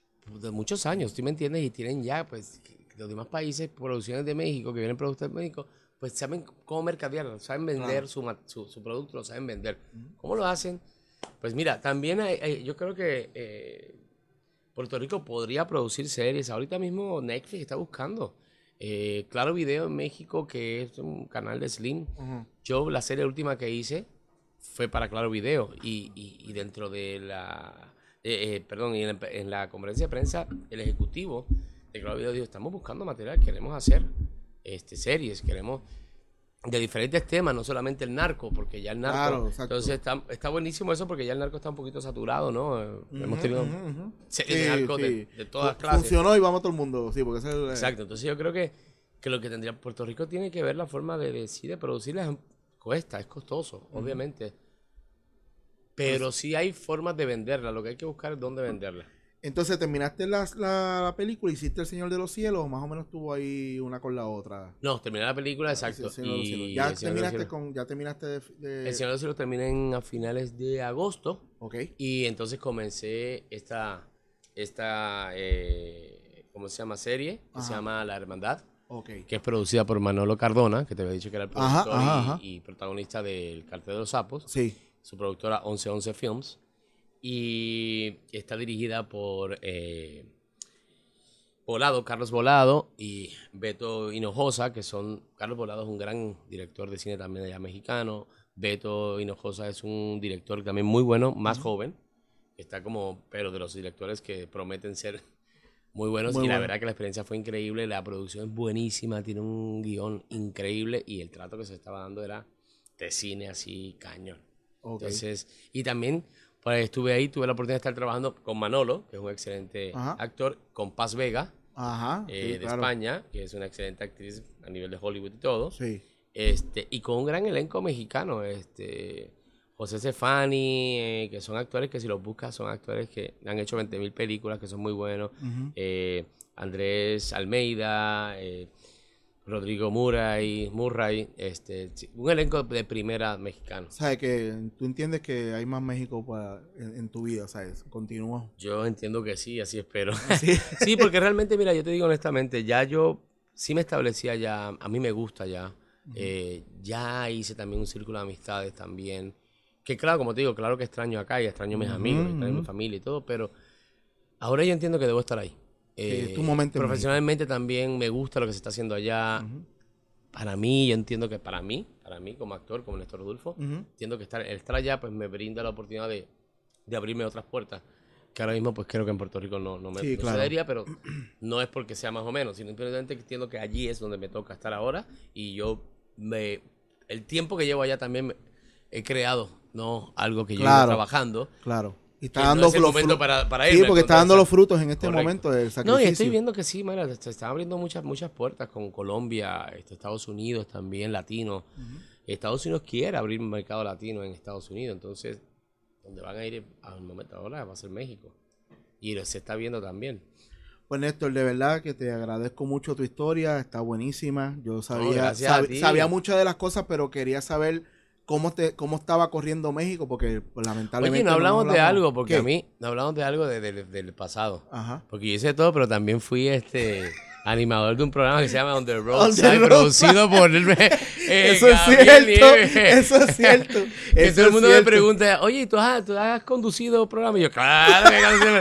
de muchos años, ¿tú me entiendes? Y tienen ya, pues, los demás países, producciones de México, que vienen productos de México, pues saben cómo mercadear, saben vender claro. su, su, su producto, lo saben vender. Uh-huh. ¿Cómo lo hacen? Pues mira, también hay, hay, yo creo que eh, Puerto Rico podría producir series. Ahorita mismo Netflix está buscando. Eh, Claro Video en México, que es un canal de Slim. Uh-huh. Yo la serie última que hice fue para Claro Video. Y, y, y dentro de la... Eh, eh, perdón, y en, en la conferencia de prensa, el ejecutivo de Claro Video dijo, estamos buscando material, queremos hacer este, series, queremos... de diferentes temas, no solamente el narco, porque ya el narco... Claro, entonces está, está buenísimo eso porque ya el narco está un poquito saturado, ¿no? Uh-huh, Hemos tenido uh-huh, uh-huh. series sí, de narco sí. de, de todas las clases. Funcionó y vamos todo el mundo, sí, porque ese es el... Exacto, entonces yo creo que, que lo que tendría Puerto Rico tiene que ver la forma de decir, de producirlas, cuesta, es costoso, uh-huh. obviamente. Pero pues, sí hay formas de venderla, lo que hay que buscar es dónde venderla. Entonces, ¿terminaste la, la, la película? ¿Hiciste El Señor de los Cielos? ¿O más o menos estuvo ahí una con la otra? No, terminé la película, exacto. Y ¿Ya, terminaste con, ¿Ya terminaste de, de...? El Señor de los Cielos terminé a finales de agosto. Ok. Y entonces comencé esta, esta eh, ¿cómo se llama? Serie, que ajá. se llama La Hermandad. Okay. Que es producida por Manolo Cardona, que te había dicho que era el productor ajá, ajá, y, ajá. y protagonista del Cartel de los Sapos. Sí. Su productora once once Films. Y está dirigida por eh, Volado, Carlos Volado y Beto Hinojosa, que son... Carlos Volado es un gran director de cine también allá mexicano. Beto Hinojosa es un director también muy bueno, más uh-huh. joven. Está como... Pero de los directores que prometen ser muy buenos. Muy y bueno. La verdad que la experiencia fue increíble. La producción es buenísima, tiene un guión increíble. Y el trato que se estaba dando era de cine así, cañón. Okay. Entonces... Y también... Pues estuve ahí, tuve la oportunidad de estar trabajando con Manolo, que es un excelente ajá. actor, con Paz Vega, ajá, eh, sí, de claro. España, que es una excelente actriz a nivel de Hollywood y todo. Sí. Este, y con un gran elenco mexicano, este, José Stefani, eh, que son actores que si los buscas son actores que han hecho veinte mil películas, que son muy buenos. Uh-huh. eh, Andrés Almeida, eh, Rodrigo Murray, Murray, este, un elenco de primera mexicano. ¿Sabes que tú entiendes que hay más México para, en, en tu vida, sabes? Continúa. Yo entiendo que sí, así espero. ¿Sí? Sí, porque realmente, mira, yo te digo honestamente, ya yo sí me establecí allá, a mí me gusta allá. Uh-huh. Eh, ya hice también un círculo de amistades también. Que claro, como te digo, claro que extraño acá y extraño a mis uh-huh. amigos, extraño a mi familia y todo, pero ahora yo entiendo que debo estar ahí. Eh, es tu momento profesionalmente también me gusta lo que se está haciendo allá. Uh-huh. Para mí, yo entiendo que para mí, para mí como actor, como Néstor Rudolfo, uh-huh. entiendo que estar, el estar allá pues me brinda la oportunidad de, de abrirme otras puertas. Que ahora mismo pues creo que en Puerto Rico no, no me sí, no claro. sucedería, pero no es porque sea más o menos, sino simplemente que entiendo que allí es donde me toca estar ahora y yo me, el tiempo que llevo allá también me, he creado, no algo que yo claro, iba trabajando. Claro. Y está dando no es el momento para, para irme. Sí, porque está dando los frutos en este correcto. momento del sacrificio. No, y estoy viendo que sí, mira, se están abriendo muchas muchas puertas con Colombia, este, Estados Unidos también, latino. Uh-huh. Estados Unidos quiere abrir un mercado latino en Estados Unidos, entonces donde van a ir al momento ahora va a ser México. Y se está viendo también. Pues Néstor, de verdad que te agradezco mucho tu historia, está buenísima. Yo sabía, no, sab, sabía muchas de las cosas, pero quería saber cómo te cómo estaba corriendo México, porque pues, lamentablemente... Oye, no hablamos, no de algo, porque ¿Qué? a mí, no hablamos de algo de, de, de, del pasado. Ajá. Porque yo hice todo, pero también fui este... animador de un programa que se llama On the Road, On the road. producido por el, eh, eso es cierto, Nieves. Eso es cierto. Que eso todo el mundo es me pregunta, oye, ¿tú has, ¿tú has conducido programas? Y yo, claro que conducido.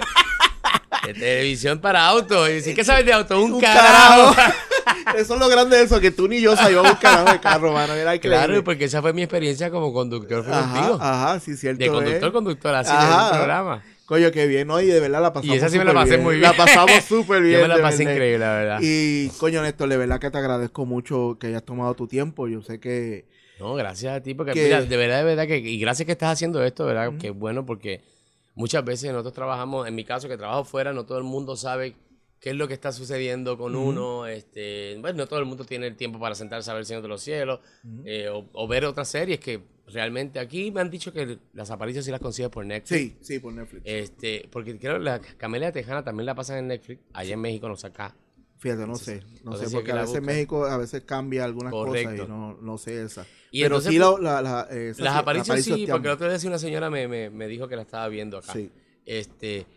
De televisión para autos. Y dice, ¿qué sabes de auto? Un, un carajo. carajo. Eso es lo grande de eso, que tú ni yo sabíamos un carajo de carro, mano. Era claro, porque esa fue mi experiencia como conductor. Fue ajá, contigo. Ajá, sí, cierto. De conductor, es. conductor, así en el programa. Coño, qué bien, ¿no? Y de verdad la pasamos Y esa sí me la pasé bien. muy bien. La pasamos súper bien. Yo me la pasé increíble, la verdad. Y, coño, Néstor, de verdad que te agradezco mucho que hayas tomado tu tiempo. Yo sé que... No, gracias a ti, porque que... mira, de verdad, de verdad, que y gracias que estás haciendo esto, de verdad, uh-huh. que es bueno, porque muchas veces nosotros trabajamos, en mi caso, que trabajo fuera, no todo el mundo sabe qué es lo que está sucediendo con uh-huh. uno. Este, bueno, no todo el mundo tiene el tiempo para sentarse a ver El Señor de los Cielos, uh-huh. eh, o, o ver otras series que realmente aquí me han dicho que las apariencias sí las consigues por Netflix. Sí, sí, por Netflix. Este, porque creo que la Camelia Tejana también la pasan en Netflix, allá en México, no sé acá. Fíjate, no sé, no, no sé, sé porque a veces México a veces cambia algunas Correcto. cosas y no, no sé esa. Y pero entonces, sí la, la, la, esa, las sí, apariciones sí, te porque el otro día sí una señora me, me, me dijo que la estaba viendo acá. Sí. Este,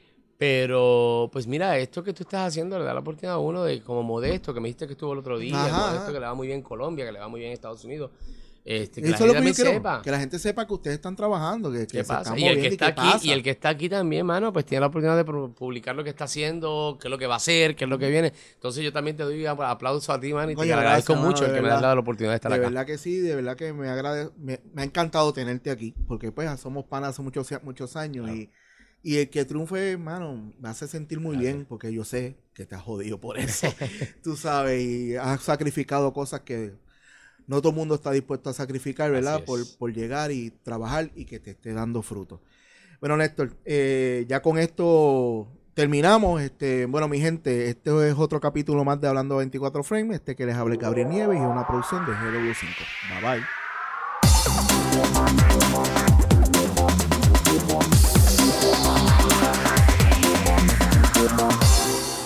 pero, pues mira, esto que tú estás haciendo le da la oportunidad a uno de, como Modesto, que me dijiste que estuvo el otro día, ajá, Modesto que le va muy bien en Colombia, que le va muy bien en Estados Unidos. Este, que Eso la gente es lo que yo quiero, sepa. Que la gente sepa que ustedes están trabajando, que, que ¿Qué se pasa? están Y el que moviendo está y qué aquí, pasa. y el que está aquí también, mano, pues tiene la oportunidad de publicar lo que está haciendo, qué es lo que va a hacer, qué es lo que viene. Entonces yo también te doy aplauso a ti, man, y Coño, te agradezco gracias, mucho mano, el que verdad, me has dado la oportunidad de estar de acá. De verdad que sí, de verdad que me, agrade, me, me ha encantado tenerte aquí, porque pues somos panas hace muchos, muchos años claro. y, y el que triunfe, mano, me hace sentir muy gracias. bien, porque yo sé que te has jodido por eso, tú sabes, y has sacrificado cosas que... No todo el mundo está dispuesto a sacrificar, ¿verdad? Por, por llegar y trabajar y que te esté dando fruto. Bueno, Néstor, eh, ya con esto terminamos. Este, bueno, mi gente, este es otro capítulo más de Hablando veinticuatro Frames. Este que les habla Gabriel Nieves y es una producción de G W cinco. Bye, bye.